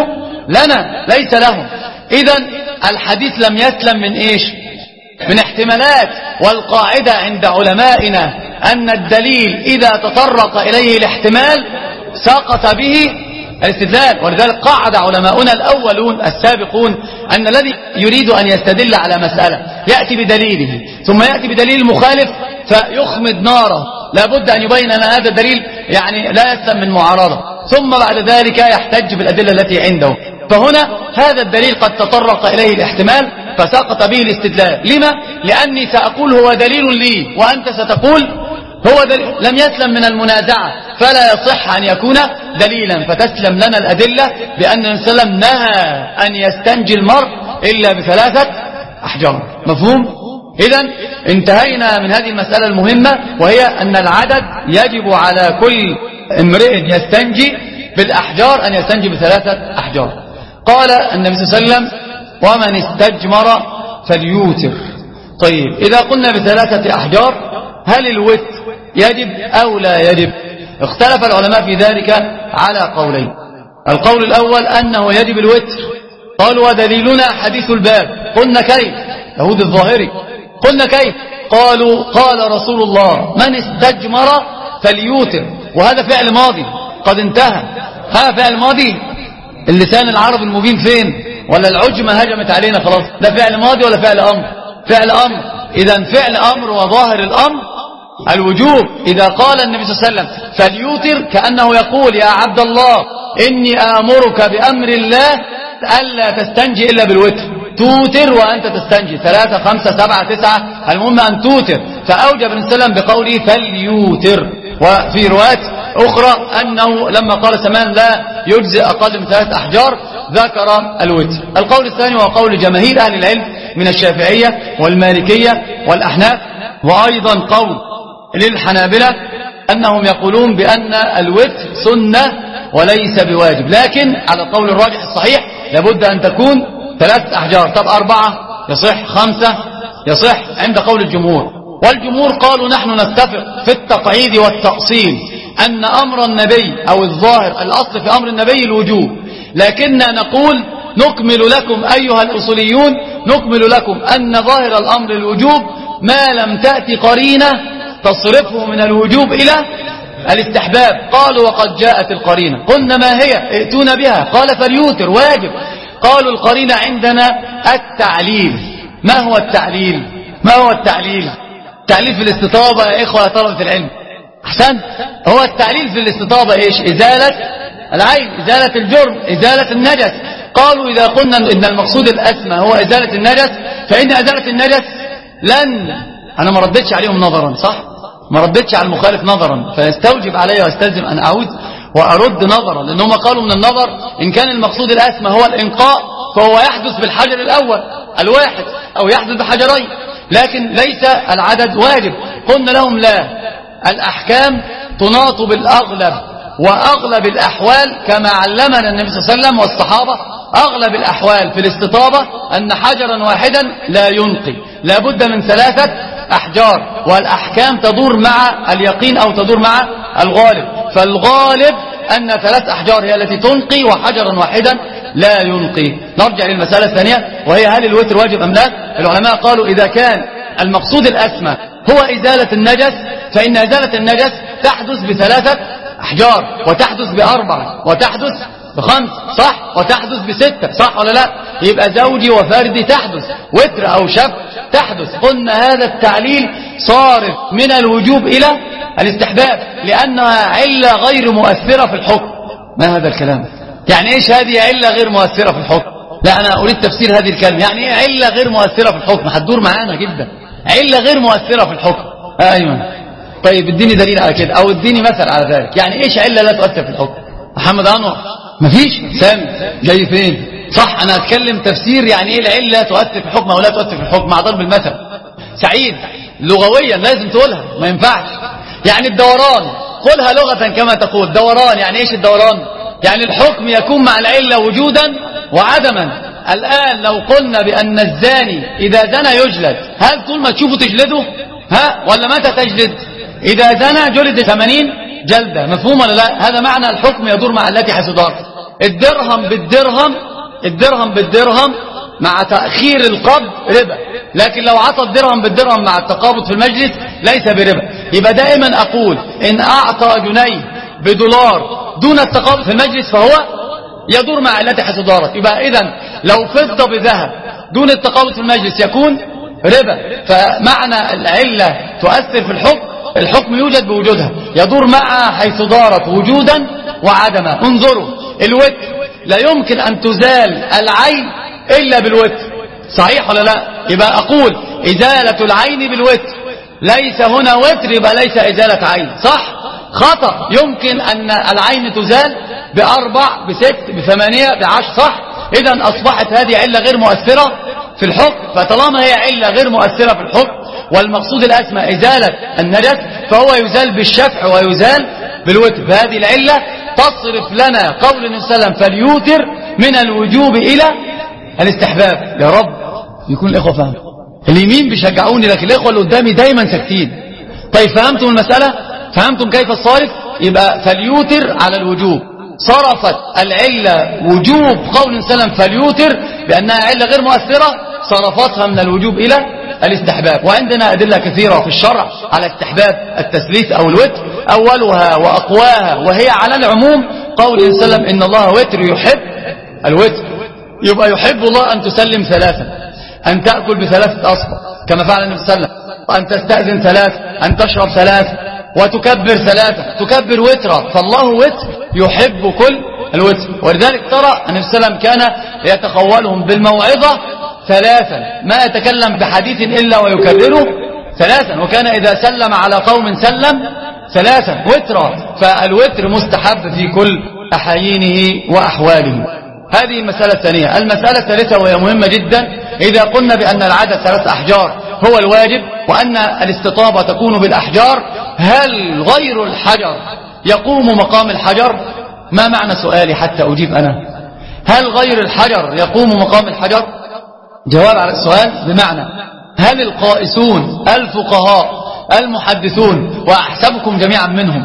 لنا ليس لهم. إذا الحديث لم يسلم من إيش؟ من احتمالات. والقاعدة عند علمائنا أن الدليل إذا تطرق إليه الاحتمال سقط به الاستدلال. ولذلك قاعد علماؤنا الأولون السابقون أن الذي يريد أن يستدل على مسألة يأتي بدليله ثم يأتي بدليل مخالف فيخمد ناره، لابد أن يبين أن هذا الدليل يعني لا يسلم من معارضة، ثم بعد ذلك يحتج بالأدلة التي عنده. فهنا هذا الدليل قد تطرق إليه الاحتمال فسقط به الاستدلال. لما؟ لأني سأقول هو دليل لي وأنت ستقول هو دليل، لم يسلم من المنازعة، فلا يصح أن يكون دليلا، فتسلم لنا الأدلة بأن النبي صلى الله عليه وسلم نهى أن يستنجي المرء إلا بثلاثة أحجار. مفهوم؟ إذن انتهينا من هذه المسألة المهمة، وهي أن العدد يجب على كل امرئ يستنجي بالأحجار أن يستنجي بثلاثة أحجار. قال النبي صلى الله عليه وسلم ومن استجمر فليوتر. طيب إذا قلنا بثلاثة أحجار هل الوتر يجب أو لا يجب؟ اختلف العلماء في ذلك على قولين. القول الأول أنه يجب الوتر، قالوا ودليلنا حديث الباب. قلنا كيف؟ يهود الظاهري. قلنا كيف؟ قالوا قال رسول الله من استجمر فليوتر، وهذا فعل ماضي قد انتهى. هذا فعل ماضي، اللسان العربي المبين فين؟ ولا العجمة هجمت علينا خلاص؟ ده فعل ماضي ولا فعل أمر؟ فعل أمر. إذا فعل أمر وظاهر الأمر الوجوب. إذا قال النبي صلى الله عليه وسلم فليوتر كأنه يقول يا عبد الله إني آمرك بأمر الله ألا تستنجي إلا بالوتر، توتر وأنت تستنجي ثلاثة خمسة سبعة تسعة، المهم أن توتر. فأوجب النبي صلى الله عليه وسلم بقوله فليوتر. وفي روايات أخرى أنه لما قال سمان لا يجزئ أقل من ثلاث أحجار ذكر الوتر. القول الثاني هو قول جماهير أهل العلم من الشافعية والمالكية والأحناف، وأيضا قول للحنابلة أنهم يقولون بأن الوتر سنة وليس بواجب، لكن على القول الراجح الصحيح لابد أن تكون ثلاث أحجار. طب أربعة يصح، خمسة يصح عند قول الجمهور. والجمهور قالوا نحن نتفق في التقعيد والتأصيل أن أمر النبي أو الظاهر الأصل في أمر النبي الوجوب، لكننا نقول نكمل لكم أيها الأصوليون نكمل لكم أن ظاهر الأمر الوجوب ما لم تأتي قرينة تصرفه من الوجوب إلى الاستحباب. قالوا وقد جاءت القرينة. قلنا ما هي؟ ائتونا بها. قال فليوتر واجب. قالوا القرينة عندنا التعليل. ما هو التعليل؟ ما هو التعليل؟ التعليل في الاستطابة يا إخوة طلبة العلم، أحسنت. هو التعليل في الاستطابة إيش؟ إزالة العين، إزالة الجرم، إزالة النجس. قالوا إذا قلنا إن المقصود الأسمى هو إزالة النجس فإن إزالة النجس لن، أنا ما ردتش عليهم نظرا، صح؟ ما ردتش على المخالف نظرا، فيستوجب علي واستلزم أن أعود وأرد نظرا، لأنهم قالوا من النظر إن كان المقصود الأسمى هو الإنقاء فهو يحدث بالحجر الأول الواحد أو يحدث بحجرين، لكن ليس العدد واجب. قلنا لهم لا، الأحكام تناط بالأغلب، وأغلب الأحوال كما علمنا النبي صلى الله عليه وسلم والصحابة أغلب الأحوال في الاستطابة أن حجرا واحدا لا ينقي، لابد من ثلاثة أحجار، والأحكام تدور مع اليقين أو تدور مع الغالب، فالغالب أن ثلاث أحجار هي التي تنقي وحجرا واحدا لا ينقي. نرجع للمسألة الثانية وهي هل الوتر واجب أم لا. العلماء قالوا إذا كان المقصود الأسمى هو إزالة النجس فإن إزالة النجس تحدث بثلاثة أحجار وتحدث بأربعة وتحدث بخمس صح وتحدث بستة صح ولا لا. يبقى زوجي وفردي تحدث، وتر أو شف تحدث. قلنا هذا التعليل صارف من الوجوب إلى الاستحباب لأنها علة غير مؤثرة في الحكم. ما هذا الكلام؟ يعني إيش هذه علة غير مؤثرة في الحكم؟ لا أنا أريد تفسير هذه الكلمة. يعني إيه علة غير مؤثرة في الحكم؟ هتدور معانا جدا. علة غير مؤثرة في الحكم. أيوة طيب اديني دليل على كده أو اديني مثل على ذلك. يعني إيش علة لا تؤثر في الحكم؟ محمد أنور مفيش. سامي جاي فين؟ صح أنا أتكلم تفسير يعني إيه العلة تؤثر في الحكم أو لا تؤثر في الحكم مع ضرب المثل. سعيد لغويا لازم تقولها ما ينفعش. يعني الدوران قولها لغة كما تقول دوران. يعني إيش الدوران؟ يعني الحكم يكون مع العلة وجودا وعدما. الآن لو قلنا بأن الزاني إذا زنى يجلد، هل طول ما تشوفه تجلده ها ولا متى تجلد؟ إذا زنى جلد ثمانين جلدة. مفهوم ولا لا؟ هذا معنى الحكم يدور مع التي حيث دار. الدرهم بالدرهم الدرهم بالدرهم مع تأخير القبض ربا، لكن لو عطى الدرهم بالدرهم مع التقابض في المجلس ليس بربا. يبقى دائما أقول إن أعطى جنيه بدولار دون التقابض في المجلس فهو يدور مع التي حيث دارت. يبقى إذن لو فضة بذهب دون التقابض في المجلس يكون ربا. فمعنى العلة تؤثر في الحكم، الحكم يوجد بوجودها يدور معها حيث دارت وجودا وعدما. انظروا الوتر لا يمكن أن تزال العين إلا بالوتر صحيح ولا لا؟ يبقى أقول إزالة العين بالوتر. ليس هنا وتر يبقى ليس إزالة عين صح؟ خطأ. يمكن أن العين تزال بأربع بست بثمانية بعشر صح؟ إذن أصبحت هذه علة غير مؤثرة في الحكم. فطالما هي علة غير مؤثرة في الحكم والمقصود الأسمى إزالة النجس فهو يزال بالشفع ويزال بالوتر. فهذه العلة تصرف لنا قول النبي صلى الله عليه وسلم فليوتر من الوجوب إلى الاستحباب. يا رب يكون الإخوة فهم. اليمين بيشجعوني لكن الإخوة اللي قدامي دايما ساكتين. طيب فهمتم المسألة؟ فهمتم كيف الصارف؟ يبقى فليوتر على الوجوب. صرفت العلة وجوب قول النبي صلى الله عليه وسلم فليوتر بأنها علة غير مؤثرة صرفتها من الوجوب إلى الاستحباب. وعندنا أدلة كثيرة في الشرع على استحباب التثليث أو الوتر. أولها وأقواها وهي على العموم قول النبي صلى الله عليه وسلم إن الله وتر يحب الوتر. يبقى يحب الله أن تسلم ثلاثا، أن تأكل بثلاثة أصبع كما فعل النبي صلى الله عليه وسلم، أن تستأذن ثلاث، أن تشرب ثلاث، وتكبر ثلاثة، تكبر وترا. فالله وتر يحب كل الوتر. ولذلك ترى النبي صلى الله عليه وسلم كان يتخولهم بالموعظة ثلاثا، ما يتكلم بحديث إلا ويكرره ثلاثا. وكان إذا سلم على قوم سلم ثلاثا وترا. فالوتر مستحب في كل أحايينه وأحواله. هذه المسألة الثانية. المسألة الثالثة وهي مهمة جدا. إذا قلنا بأن العدد ثلاث أحجار هو الواجب وأن الاستطابة تكون بالأحجار، هل غير الحجر يقوم مقام الحجر؟ ما معنى سؤالي حتى أجيب أنا؟ هل غير الحجر يقوم مقام الحجر؟ جواب على السؤال بمعنى هل القائسون الفقهاء المحدثون وأحسبكم جميعا منهم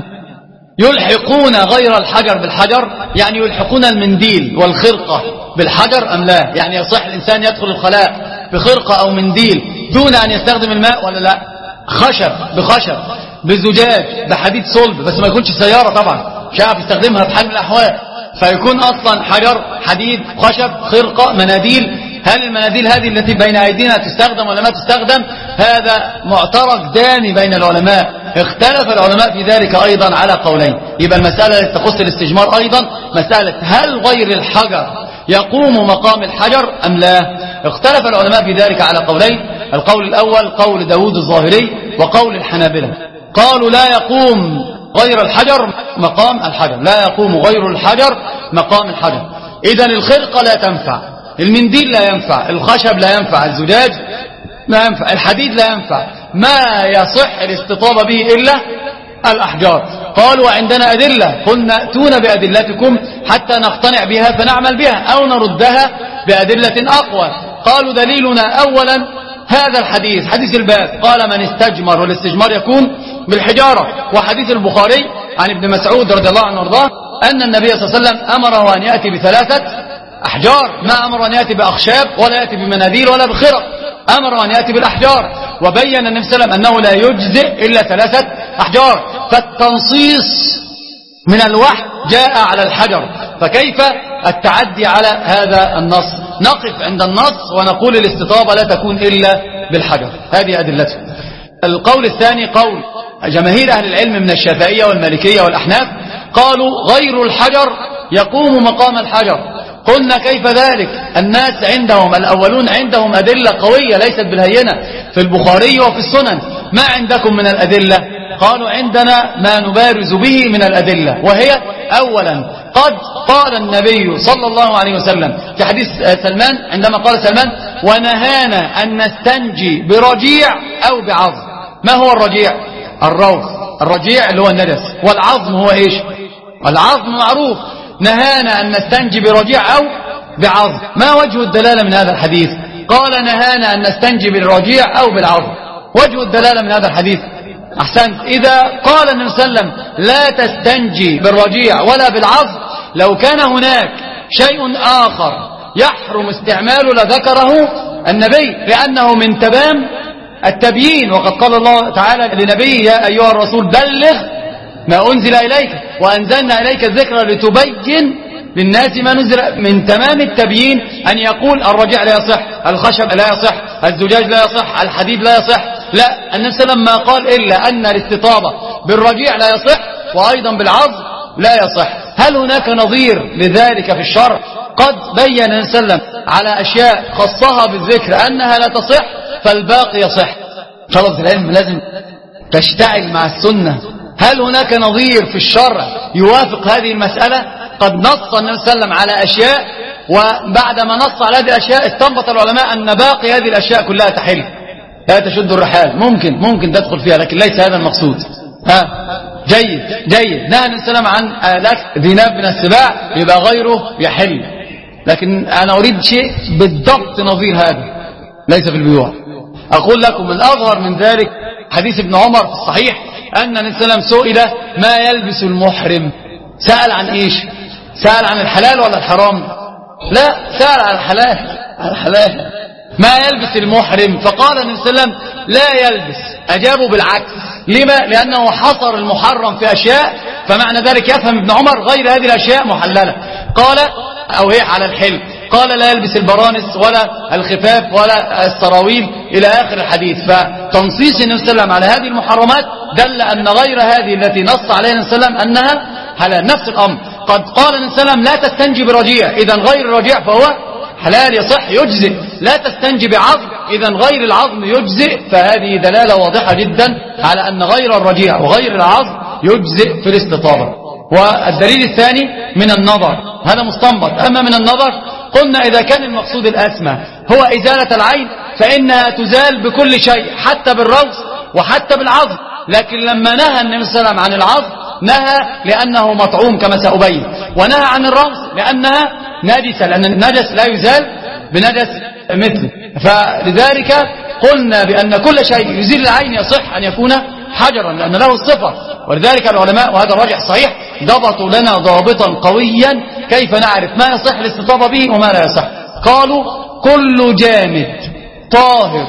يلحقون غير الحجر بالحجر؟ يعني يلحقون المنديل والخرقة بالحجر أم لا؟ يعني يصح الإنسان يدخل الخلاء بخرقة أو منديل دون أن يستخدم الماء ولا لا؟ خشب بخشب بزجاج بحديد صلب، بس ما يكونش سيارة طبعا مش عارف يستخدمها بحال من الأحوال، فيكون أصلا حجر حديد خشب خرقة مناديل. هل المناديل هذه التي بين أيدينا تستخدم ولا ما تستخدم؟ هذا معترك دامي بين العلماء. اختلف العلماء في ذلك أيضا على قولين. يبقى المسألة التي تخص الاستجمار أيضا مسألة هل غير الحجر يقوم مقام الحجر أم لا؟ اختلف العلماء في ذلك على قولين. القول الأول قول داود الظاهري وقول الحنابلة، قالوا لا يقوم غير الحجر مقام الحجر، لا يقوم غير الحجر مقام الحجر. إذن الخرقة لا تنفع، المنديل لا ينفع، الخشب لا ينفع، الزجاج لا ينفع، الحديد لا ينفع، ما يصح الاستطابة به إلا الأحجار. قالوا عندنا أدلة، قلنا ائتونا بأدلتكم حتى نقتنع بها فنعمل بها أو نردها بأدلة أقوى. قالوا دليلنا أولا هذا الحديث حديث الباب قال من استجمر، والاستجمار يكون بالحجارة. وحديث البخاري عن ابن مسعود رضي الله عنه وارضاه أن النبي صلى الله عليه وسلم أمره أن يأتي بثلاثة أحجار، ما أمر أن يأتي بأخشاب ولا يأتي بمناديل ولا بخرق، أمر أن يأتي بالأحجار. وبين النبي صلى الله عليه وسلم أنه لا يجزئ إلا ثلاثة أحجار. فالتنصيص من الوحي جاء على الحجر، فكيف التعدي على هذا النص؟ نقف عند النص ونقول الاستطابة لا تكون إلا بالحجر. هذه أدلته. القول الثاني قول جماهير أهل العلم من الشافعية والمالكية والأحناف، قالوا غير الحجر يقوم مقام الحجر. قلنا كيف ذلك؟ الناس عندهم الأولون عندهم أدلة قوية ليست بالهينة في البخاري وفي السنن. ما عندكم من الأدلة؟ قالوا عندنا ما نبارز به من الأدلة، وهي أولا قد قال النبي صلى الله عليه وسلم في حديث سلمان عندما قال سلمان ونهانا أن نستنجي برجيع أو بعظم. ما هو الرجيع؟ الروث. الرجيع اللي هو النجس، والعظم هو إيش؟ العظم معروف. نهانا أن نستنجي برجيع أو بعظم. ما وجه الدلالة من هذا الحديث؟ قال نهانا أن نستنجي بالرجيع أو بالعظم. وجه الدلالة من هذا الحديث أحسنت. إذا قال النبي صلى الله عليه وسلم لا تستنجي بالرجيع ولا بالعظم، لو كان هناك شيء آخر يحرم استعماله لذكره النبي، لأنه من تمام التبيين. وقد قال الله تعالى لنبيه يا أيها الرسول بلغ ما أنزل إليك وأنزلنا إليك الذكر لتبين للناس ما نزل. من تمام التبيين أن يقول الرجيع لا يصح، الخشب لا يصح، الزجاج لا يصح، الحديد لا يصح. لا، النبي صلى الله عليه وسلم ما قال إلا أن الاستطابة بالرجيع لا يصح وأيضا بالعظم لا يصح. هل هناك نظير لذلك في الشرع؟ قد بين النبي صلى الله عليه وسلم على أشياء خصها بالذكر أنها لا تصح فالباقي يصح. طلبة العلم لازم تشتعل مع السنة. هل هناك نظير في الشرع يوافق هذه المسألة؟ قد نص النبي صلى الله عليه وسلم على أشياء، وبعدما نص على هذه الأشياء استنبط العلماء أن باقي هذه الأشياء كلها تحل، لا تشد الرحال. ممكن ممكن تدخل فيها لكن ليس هذا المقصود. ها جيد جيد. نهى النبي صلى الله عليه وسلم عن الأكل ذناب من السباع، يبقى غيره يحل. لكن أنا أريد شيء بالضبط نظير هذا ليس في البيوع. أقول لكم الأظهر من ذلك حديث ابن عمر في الصحيح أن النبي صلى الله عليه وسلم سئل ما يلبس المحرم. سأل عن إيش؟ سأل عن الحلال ولا الحرام؟ لا، سأل عن الحلال. عن الحلال ما يلبس المحرم، فقال النبي صلى الله عليه وسلم لا يلبس. أجابوا بالعكس. لما؟ لأنه حصر المحرم في أشياء، فمعنى ذلك يفهم ابن عمر غير هذه الأشياء محللة. قال أو هي على الحل. قال لا يلبس البرانس ولا الخفاف ولا السراويل إلى آخر الحديث. فتنصيص النبي صلى الله عليه وسلم على هذه المحرمات دل أن غير هذه التي نص عليها النبي صلى الله عليه وسلم أنها حلال. نفس الأمر قد قال النبي صلى الله عليه وسلم لا تستنجي برجيع، إذا غير الرجيع فهو حلال يصح يجزئ. لا تستنجي بعظم، إذا غير العظم يجزئ. فهذه دلالة واضحة جدا على أن غير الرجيع وغير العظم يجزئ في الاستطابة. والدليل الثاني من النظر، هذا مستنبط. أما من النظر قلنا إذا كان المقصود الأسمى هو إزالة العين فإنها تزال بكل شيء حتى بالروث وحتى بالعظم. لكن لما نهى النبي صلى الله عليه وسلم عن العظم نهى لأنه مطعوم كما سأبين، ونهى عن الروث لأنها نجسة، لأن النجس لا يزال بنجس مثله. فلذلك قلنا بأن كل شيء يزيل العين يصح أن يكون حجرا لأن له الصفة. ولذلك العلماء وهذا الراجح صحيح ضبطوا لنا ضابطا قويا كيف نعرف ما يصح الاستطابة به وما لا يصح. قالوا كل جامد طاهر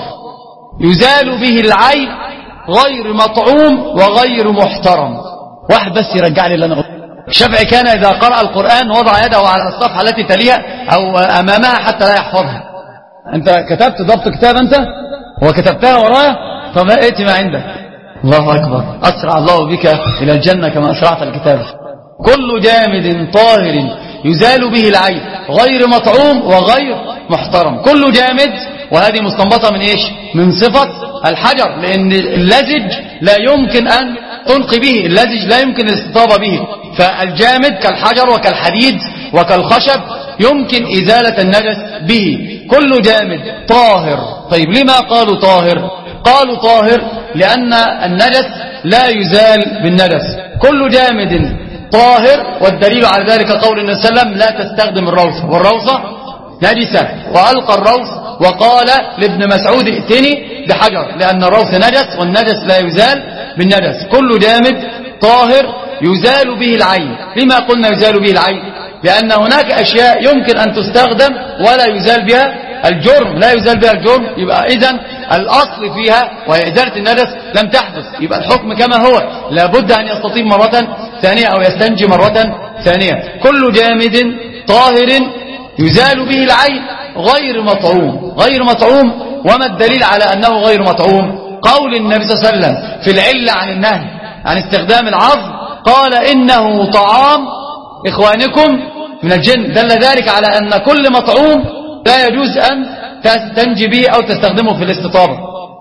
يزال به العين غير مطعوم وغير محترم. واحد بس يرجع لي اللي أنا قلت. الشافعي كان إذا قرأ القرآن وضع يده على الصفحة التي تليها أو أمامها حتى لا يحفظها. أنت كتبت ضبط كتاب أنت وكتبتها ورايا، فما ائتي ما عندك. الله أكبر، أسرع الله بك إلى الجنة كما أسرعت الكتاب. كل جامد طاهر يزال به العين غير مطعوم وغير محترم. كل جامد، وهذه مستنبطة من إيش؟ من صفة الحجر، لأن اللزج لا يمكن أن تنقي به، اللزج لا يمكن الاستطابة به. فالجامد كالحجر وكالحديد وكالخشب يمكن إزالة النجس به. كل جامد طاهر. طيب لما قالوا طاهر؟ قالوا طاهر لأن النجس لا يزال بالنجس. كل جامد طاهر، والدليل على ذلك قول النبي صلى الله عليه وسلم لا تستخدم الروثة، والروثة نجسة، وألقى الروث وقال لابن مسعود ائتني بحجر، لأن الروث نجس والنجس لا يزال بالنجس. كل جامد طاهر يزال به العين. لما قلنا يزال به العين؟ لأن هناك أشياء يمكن أن تستخدم ولا يزال بها الجرم، لا يزال بها الجرم، يبقى إذن الأصل فيها وهي إزالة النجس لم تحدث، يبقى الحكم كما هو، لابد أن يستطيب مرة ثانية أو يستنجي مرة ثانية. كل جامد طاهر يزال به العين غير مطعوم. غير مطعوم، وما الدليل على أنه غير مطعوم؟ قول النبي صلى الله عليه وسلم في العلة عن النهي عن استخدام العظم، قال إنه طعام إخوانكم من الجن، دل ذلك على أن كل مطعوم لا يجوز أن تستنجي به أو تستخدمه في الاستطابة.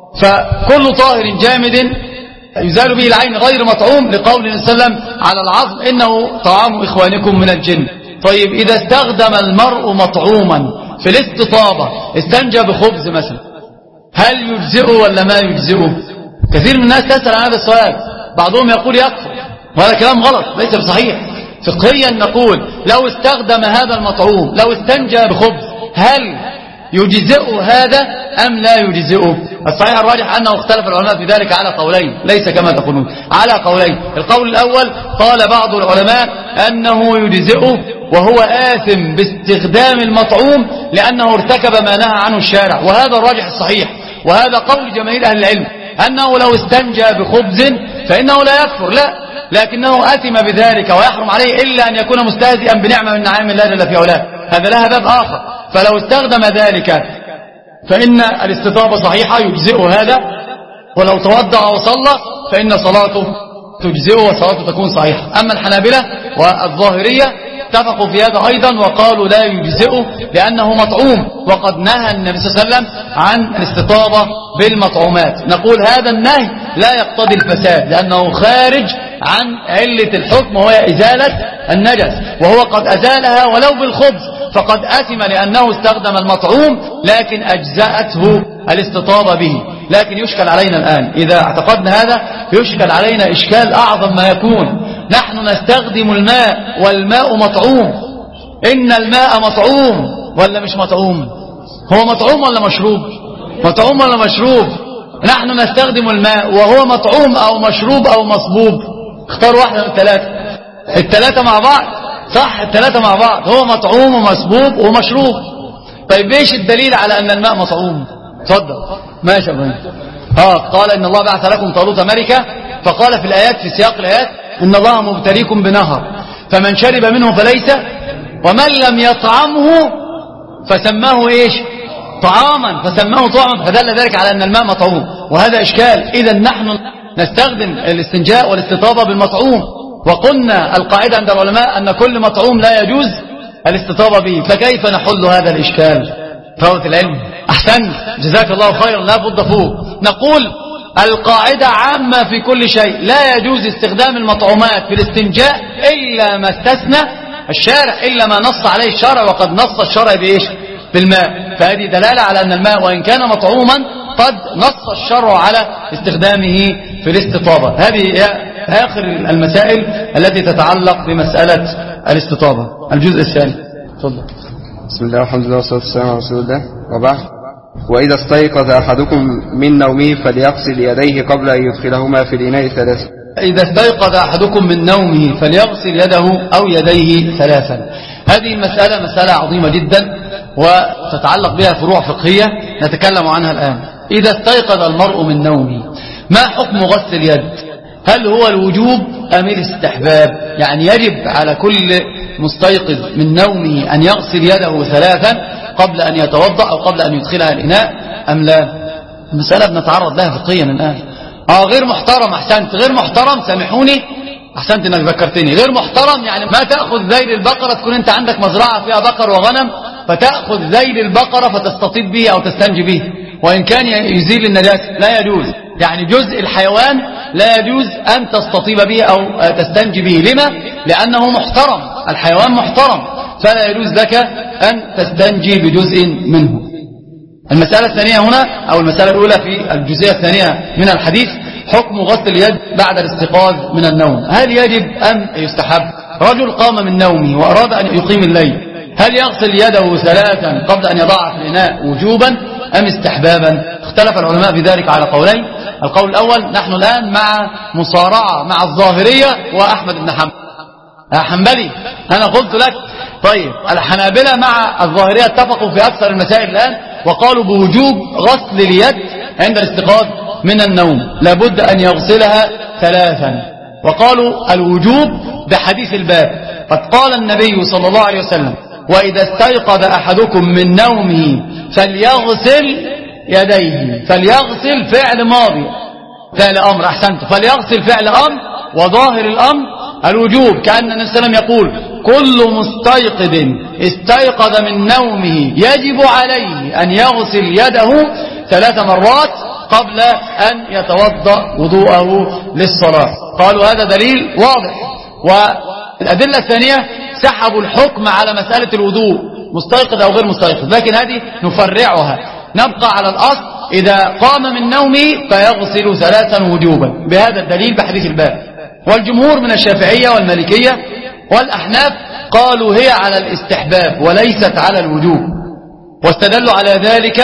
فكل طاهر جامد يزال به العين غير مطعوم، لقول النبي صلى الله عليه وسلم على العظم إنه طعام إخوانكم من الجن. طيب إذا استخدم المرء مطعوما في الاستطابة، استنجى بخبز مثلا، هل يجزئه ولا ما يجزئه؟ كثير من الناس تسأل عن هذا السؤال، بعضهم يقول يكفر، وهذا كلام غلط ليس بصحيح. فقهيا نقول لو استخدم هذا المطعوم، لو استنجى بخبز، هل يجزئه هذا أم لا يجزئه؟ الصحيح الراجح أنه اختلف العلماء في ذلك على قولين، ليس كما تقولون، على قولين. القول الأول قال بعض العلماء أنه يجزئه وهو آثم باستخدام المطعوم لأنه ارتكب ما نهى عنه الشارع، وهذا الراجح الصحيح، وهذا قول جماهير أهل العلم، أنه لو استنجى بخبز فإنه لا يكفر، لا، لكنه أثم بذلك ويحرم عليه إلا أن يكون مستهزئا بنعمة من نعم الله جل في علاه، هذا لها باب آخر. فلو استخدم ذلك فإن الاستطابة صحيحة يجزئه هذا، ولو توضأ وصلى فإن صلاته تجزئه وصلاته تكون صحيحة. أما الحنابلة والظاهرية اتفقوا في هذا أيضا وقالوا لا يجزئه لأنه مطعوم، وقد نهى النبي صلى الله عليه وسلم عن الاستطابة بالمطعومات. نقول هذا النهي لا يقتضي الفساد لأنه خارج عن علة الحكم وهي إزالة النجس، وهو قد أزالها ولو بالخبز، فقد أثم لأنه استخدم المطعوم لكن أجزأته الاستطابة به. لكن يشكل علينا الآن إذا اعتقدنا هذا، يشكل علينا إشكال أعظم ما يكون. نحن نستخدم الماء والماء مطعوم، إن الماء مطعوم ولا مش مطعوم؟ هو مطعوم ولا مشروب؟ مطعوم ولا مشروب؟ نحن نستخدم الماء وهو مطعوم أو مشروب أو مصبوب، اختار واحدة من الثلاثة. الثلاثة مع بعض، صح، الثلاثة مع بعض، هو مطعوم ومصبوب ومشروب. طيب ايش الدليل على أن الماء مطعوم؟ تفضل. ماشي يا ابراهيم. اه قال إن الله بعث لكم طالوت ملكا، فقال في الآيات في سياق الآيات إن الله مبتليكم بنهر فمن شرب منه فليس ومن لم يطعمه فسماه ايش؟ طعاما، فسماه طعما، فدل ذلك على أن الماء مطعوم، وهذا إشكال. إذا نحن نستخدم الاستنجاء والاستطابة بالمطعوم، وقلنا القاعدة عند العلماء أن كل مطعوم لا يجوز الاستطابة به، فكيف نحل هذا الإشكال؟ طلبة العلم أحسن جزاك الله خيرا، لا بد فوق. نقول القاعدة عامة في كل شيء، لا يجوز استخدام المطعومات في الاستنجاء إلا ما استثنى الشارع، إلا ما نص عليه الشرع، وقد نص الشرع بإيش؟ بالماء. فهذه دلالة على أن الماء وإن كان مطعوما قد نص الشرع على استخدامه في الاستطابة. هذه هي آخر المسائل التي تتعلق بمسألة الاستطابة. الجزء الثاني، تفضل. بسم الله والحمد لله والصلاة والسلام على رسول الله، وبعد. وإذا استيقظ أحدكم من نومه فليغسل يديه قبل أن يدخلهما في الإناء ثلاثا. إذا استيقظ أحدكم من نومه فليغسل يده أو يديه ثلاثا. هذه المسألة مسألة عظيمة جدا وتتعلق بها فروع فقهية نتكلم عنها الآن. إذا استيقظ المرء من نومه، ما حكم غسل اليد؟ هل هو الوجوب أم الاستحباب؟ يعني يجب على كل مستيقظ من نومه أن يغسل يده ثلاثا قبل أن يتوضأ أو قبل أن يدخلها الإناء أم لا؟ المسألة بنتعرض لها فقهيا الآن. آه غير محترم، أحسنت، غير محترم، سامحوني، أحسنت إنك ذكرتني. غير محترم يعني ما تأخذ ذيل البقرة، تكون أنت عندك مزرعة فيها بقر وغنم، فتأخذ ذيل البقرة فتستطيب به أو تستنجي به، وإن كان يزيل النجاسة لا يجوز. يعني جزء الحيوان لا يجوز أن تستطيب به أو تستنجي به. لما؟ لأنه محترم، الحيوان محترم، فلا يجوز لك أن تستنجي بجزء منه. المسألة الثانية هنا، أو المسألة الأولى في الجزئية الثانية من الحديث، حكم غسل اليد بعد الاستيقاظ من النوم. هل يجب أم يستحب؟ رجل قام من نومه وأراد أن يقيم الليل، هل يغسل يده ثلاثا قبل أن يضعها في الإناء وجوبا أم استحبابا؟ اختلف العلماء في ذلك على قولين. القول الأول، نحن الآن مع مصارعة مع الظاهرية وأحمد بن حنبل. حنبلي أنا قلت لك. طيب الحنابلة مع الظاهرية اتفقوا في أكثر المسائل الآن وقالوا بوجوب غسل اليد عند الاستيقاظ من النوم، لابد أن يغسلها ثلاثا، وقالوا الوجوب بحديث الباب. قد قال النبي صلى الله عليه وسلم وإذا استيقظ أحدكم من نومه فليغسل يديه. فليغسل فعل ماضي، فعل أمر، أحسنت، فليغسل فعل أمر، وظاهر الأمر الوجوب، كأن النبي صلى الله عليه وسلم يقول كل مستيقظ استيقظ من نومه يجب عليه أن يغسل يده ثلاث مرات قبل أن يتوضأ وضوءه للصلاة. قالوا هذا دليل واضح. والأدلة الثانية سحبوا الحكم على مسألة الوضوء مستيقظ أو غير مستيقظ، لكن هذه نفرعها، نبقى على الأصل إذا قام من نومه فيغسل ثلاثا وجوبا بهذا الدليل بحديث الباب. والجمهور من الشافعية والمالكية والأحناف قالوا هي على الاستحباب وليست على الوجوب، واستدلوا على ذلك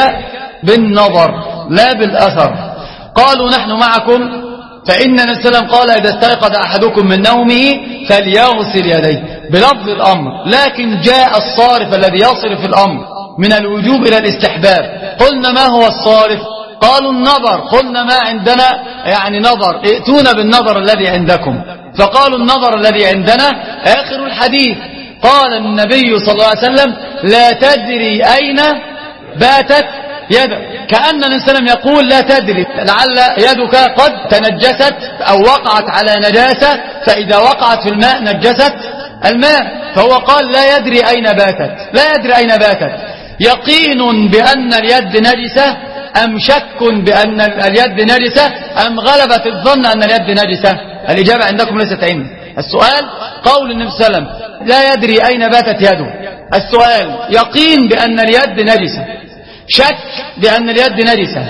بالنظر لا بالأثر. قالوا نحن معكم، فإن النبي صلى الله عليه وسلم قال إذا استيقظ أحدكم من نومه فليغسل يديه بلفظ الأمر، لكن جاء الصارف الذي يصرف الأمر من الوجوب إلى الاستحباب. قلنا ما هو الصارف؟ قالوا النظر. قلنا ما عندنا يعني نظر، ائتونا بالنظر الذي عندكم. فقالوا النظر الذي عندنا آخر الحديث، قال النبي صلى الله عليه وسلم لا تدري أين باتت يدك، كأن النبي صلى الله عليه وسلم يقول لا تدري، لعل يدك قد تنجست أو وقعت على نجاسة، فإذا وقعت في الماء نجست الماء، فهو قال لا يدري أين باتت، لا يدري أين باتت. يقين بأن اليد نجسة أم شك بأن اليد نجسة أم غلبة الظن أن اليد نجسة؟ الإجابة عندكم ليست عندي. السؤال قول النبي صلى الله عليه وسلم لا يدري أين باتت يده. السؤال يقين بأن اليد نجسة، شك بأن اليد نجسة،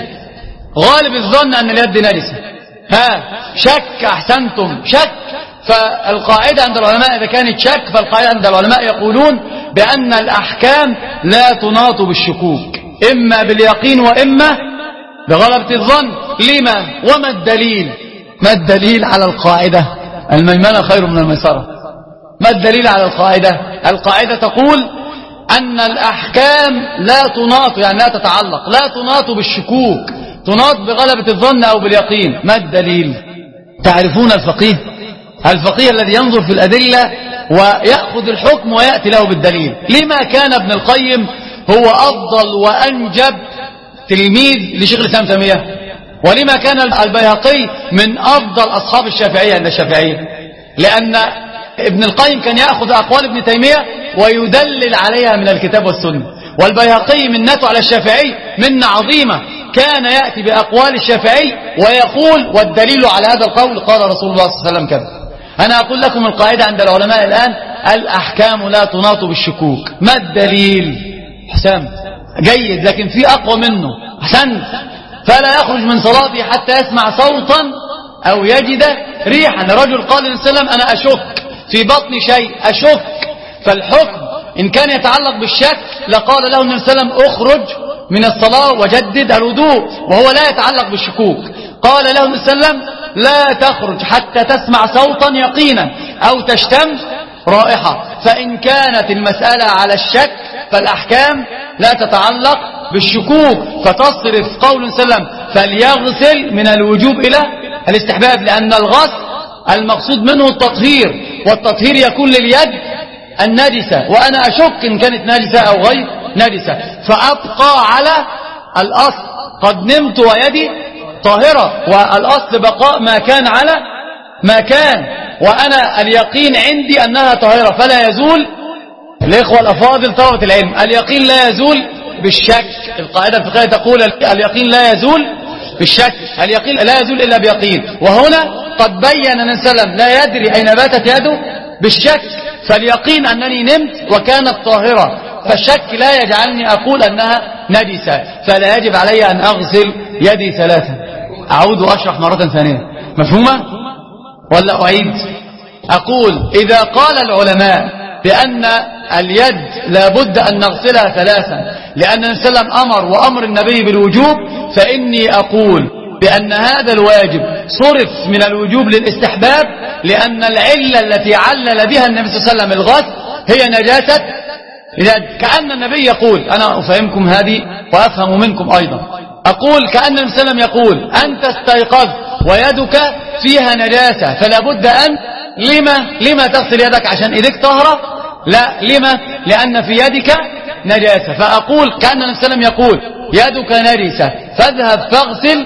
غالب الظن أن اليد نجسة. ها شك، أحسنتم، شك. فالقاعدة عند العلماء إذا كانت شك، فالقاعدة عند العلماء يقولون بأن الأحكام لا تناط بالشكوك، إما باليقين وإما بغلبة الظن. لما؟ وما الدليل؟ ما الدليل على القاعدة الميمنة خير من الميسرة؟ ما الدليل على القاعدة؟ القاعدة تقول أن الأحكام لا تناط، يعني لا تتعلق، لا تناط بالشكوك، تناط بغلبة الظن أو باليقين. ما الدليل؟ تعرفون الفقيه؟ الفقيه الذي ينظر في الأدلة ويأخذ الحكم ويأتي له بالدليل. لما كان ابن القيم هو أفضل وأنجب تلميذ لشيخ الإسلام تيمية؟ ولما كان البيهقي من أفضل أصحاب الشافعية عند الشافعية؟ لأن ابن القيم كان يأخذ أقوال ابن تيمية ويدلل عليها من الكتاب والسنة، والبيهقي منته على الشافعي منة عظيمة، كان يأتي بأقوال الشافعي ويقول والدليل على هذا القول قال رسول الله صلى الله عليه وسلم كذا. أنا أقول لكم القاعدة عند العلماء الآن الأحكام لا تناط بالشكوك. ما الدليل؟ حسام جيد، لكن في أقوى منه. حسنت. فلا يخرج من صلاته حتى يسمع صوتا أو يجد ريحا. الرجل قال للنبي صلى الله عليه وسلم أنا أشك في بطني شيء، أشك. فالحكم إن كان يتعلق بالشك لقال له النبي صلى الله عليه وسلم أخرج من الصلاة وجدد الوضوء، وهو لا يتعلق بالشكوك. قال له النبي صلى الله عليه وسلم لا تخرج حتى تسمع صوتا يقينا أو تشتم رائحة. فإن كانت المسألة على الشك فالأحكام لا تتعلق بالشكوك، فتصرف قول صلى الله عليه وسلم فليغسل من الوجوب إلى الاستحباب، لأن الغسل المقصود منه التطهير، والتطهير يكون لليد النجسة، وأنا أشك إن كانت نجسة أو غير نجسة، فأبقى على الأصل. قد نمت ويدي طاهرة، والأصل بقاء ما كان على ما كان، وأنا اليقين عندي أنها طاهرة، فلا يزول. الإخوة الأفاضل طلبة العلم، اليقين لا يزول بالشك. القاعدة الفقهية تقول اليقين لا يزول بالشك، اليقين لا يزول إلا بيقين. وهنا قد بين النبي صلى الله عليه وسلم لا يدري أين باتت يده بالشك، فاليقين أنني نمت وكانت طاهرة، فالشك لا يجعلني أقول أنها نجسة، فلا يجب علي أن أغسل يدي ثلاثة. أعود وأشرح مرة ثانية، مفهومة ولا أعيد؟ أقول إذا قال العلماء بأن اليد لابد أن نغسلها ثلاثا لأن النبي صلى الله عليه وسلم أمر وأمر النبي بالوجوب، فإني أقول بأن هذا الواجب صرف من الوجوب للاستحباب، لأن العلة التي علل بها النبي صلى الله عليه وسلم الغسل هي نجاسة اليد. كأن النبي يقول، أنا أفهمكم هذه وأفهم منكم أيضا، أقول كأن النبي صلى الله عليه وسلم يقول أنت استيقظت ويدك فيها نجاسة فلا بد أن لما لما تغسل يدك عشان إيديك طاهرة؟ لا، لما؟ لأن في يدك نجاسة. فأقول كأن النبي صلى الله عليه وسلم يقول يدك نجسة فاذهب فاغسل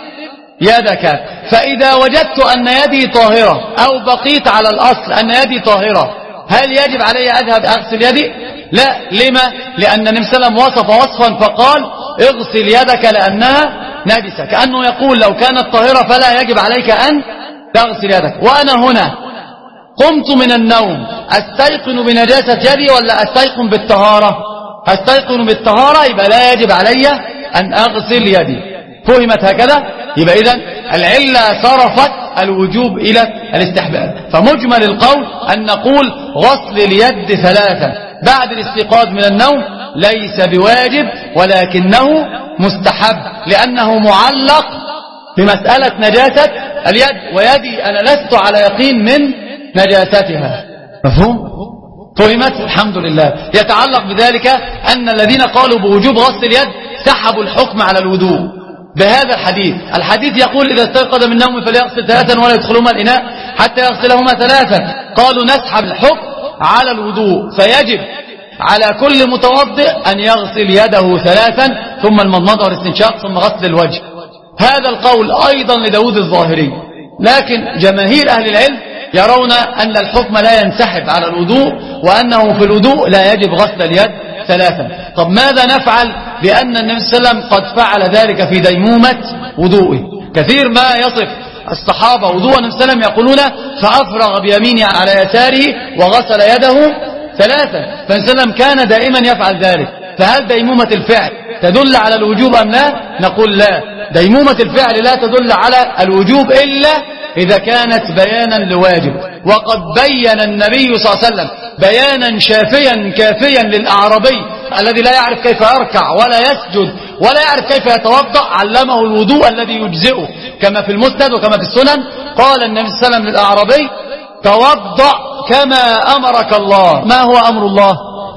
يدك. فإذا وجدت أن يدي طاهرة أو بقيت على الأصل أن يدي طاهرة، هل يجب علي أذهب أغسل يدي؟ لا. لما؟ لأن النبي صلى الله عليه وسلم وصف وصفا فقال اغسل يدك لأنها نجسة، كأنه يقول لو كانت طاهرة فلا يجب عليك أن تغسل يدك. وأنا هنا قمت من النوم أستيقن بنجاسة يدي ولا أستيقن بالطهارة؟ أستيقن بالطهارة، يبقى لا يجب علي أن أغسل يدي. فهمت هكذا؟ يبقى إذن العلة صرفت الوجوب إلى الاستحباب. فمجمل القول أن نقول غسل اليد ثلاثا بعد الاستيقاظ من النوم ليس بواجب ولكنه مستحب، لأنه معلق بمسألة نجاسة اليد، ويدي أنا لست على يقين من نجاستها. مفهوم؟ فهمت؟ الحمد لله. يتعلق بذلك أن الذين قالوا بوجوب غسل اليد سحبوا الحكم على الوضوء بهذا الحديث. الحديث يقول إذا استيقظ من نومه فليغسل ثلاثا ولا يدخلهما الإناء حتى يغسلهما ثلاثا. قالوا نسحب الحكم على الوضوء، فيجب على كل متوضئ أن يغسل يده ثلاثا ثم المضمضة والاستنشاق ثم غسل الوجه. هذا القول أيضا لداود الظاهري، لكن جماهير أهل العلم يرون أن الحكم لا ينسحب على الوضوء، وأنه في الوضوء لا يجب غسل اليد ثلاثا. طب ماذا نفعل بأن النبي صلى الله عليه وسلم قد فعل ذلك في ديمومة وضوئه؟ كثير ما يصف الصحابة وضوء النبي صلى الله عليه وسلم يقولون فأفرغ بيمينه على يساره وغسل يده ثلاثا. فالنبي صلى الله عليه وسلم كان دائما يفعل ذلك. فهل ديمومة الفعل تدل على الوجوب أم لا؟ نقول لا، ديمومة الفعل لا تدل على الوجوب إلا إذا كانت بيانا لواجب. وقد بين النبي صلى الله عليه وسلم بيانا شافيا كافيا للأعرابي الذي لا يعرف كيف يركع ولا يسجد ولا يعرف كيف يتوضأ، علمه الوضوء الذي يجزئه كما في المسند وكما في السنن. قال النبي صلى الله عليه وسلم للأعرابي توضأ كما أمرك الله. ما هو أمر الله؟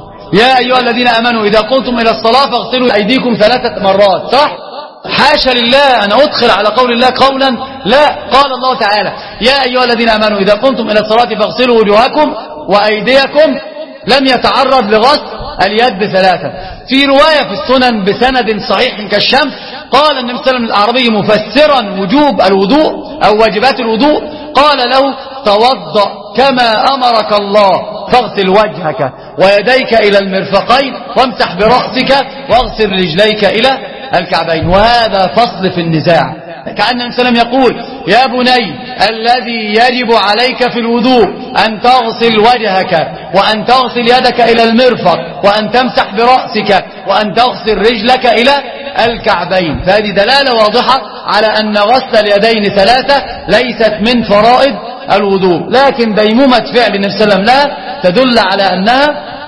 يا أيها الذين آمنوا إذا قمتم إلى الصلاة فاغسلوا أيديكم ثلاثة مرات. صح؟ حاشا لله أنا أدخل على قول الله قولا، لا، قال الله تعالى يا أيها الذين آمنوا إذا قمتم إلى الصلاة فاغسلوا وجوهكم وأيديكم، لم يتعرض لغسل اليد ثلاثة. في رواية في السنن بسند صحيح كالشمس قال النبي صلى الله عليه وسلم الأعرابي مفسرا وجوب الوضوء أو واجبات الوضوء، قال له توضأ كما أمرك الله فاغسل وجهك ويديك إلى المرفقين وامسح برأسك واغسل رجليك إلى الكعبين. وهذا فصل في النزاع. كأن النبي صلى الله عليه وسلم يقول يا بني الذي يجب عليك في الوضوء أن تغسل وجهك وأن تغسل يدك إلى المرفق وأن تمسح برأسك وأن تغسل رجلك إلى الكعبين. فهذه دلالة واضحة على أن غسل اليدين ثلاثة ليست من فرائض الوضوء، لكن ديمومة فعل النبي صلى الله عليه وسلم لا تدل على أنها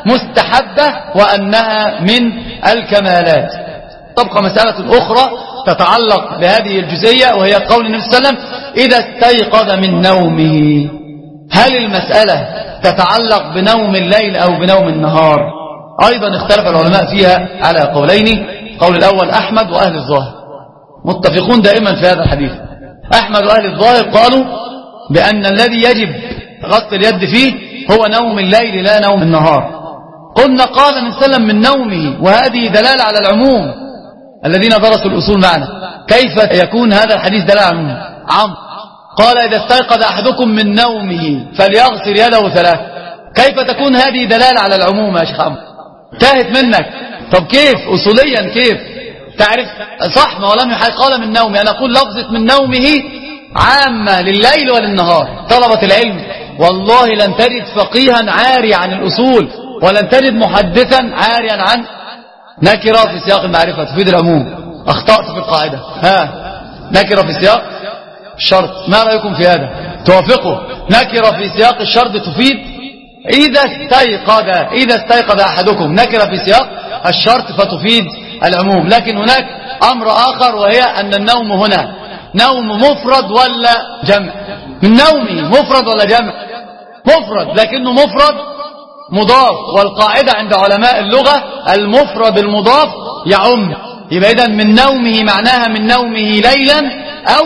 مستحبة وأنها من الكمالات. تبقى مسألة أخرى تتعلق بهذه الجزئية، وهي قول النبي صلى الله عليه وسلم إذا استيقظ من نومه. هل المسألة تتعلق بنوم الليل أو بنوم النهار؟ أيضا اختلف العلماء فيها على قولين. قول الأول أحمد وأهل الظاهر متفقون دائما في هذا الحديث. أحمد وأهل الظاهر قالوا بأن الذي يجب غسل اليد فيه هو نوم الليل لا نوم النهار. قلنا قال النبي صلى الله عليه وسلم من نومه، وهذه دلالة على العموم. الذين درسوا الأصول معنا كيف يكون هذا الحديث دلالة على العموم؟ عم قال إذا استيقظ أحدكم من نومه فليغسل يده ثلاث. كيف تكون هذه دلالة على العموم يا شيخ عمرو؟ تاهت منك. طب كيف أصوليا كيف تعرف؟ صح، ما هو لم يحق قال من نومه. أنا أقول لفظة من نومه عامة لليل وللنهار. طلبة العلم والله لن تجد فقيها عاري عن الأصول ولن تجد محدثا عاريا عن نكرة في سياق المعرفة تفيد العموم. أخطأت في القاعدة. ها نكرة في سياق الشرط، ما رأيكم في هذا؟ توافقوا؟ نكرة في سياق الشرط تفيد إذا استيقظ إذا استيقظ أحدكم، نكرة في سياق الشرط فتفيد العموم. لكن هناك أمر آخر، وهي أن النوم هنا نوم مفرد ولا جمع؟ من نومه مفرد ولا جمع؟ مفرد لكنه مفرد مضاف، والقاعدة عند علماء اللغة المفرد المضاف يعم. يبقى إذن من نومه معناها من نومه ليلا أو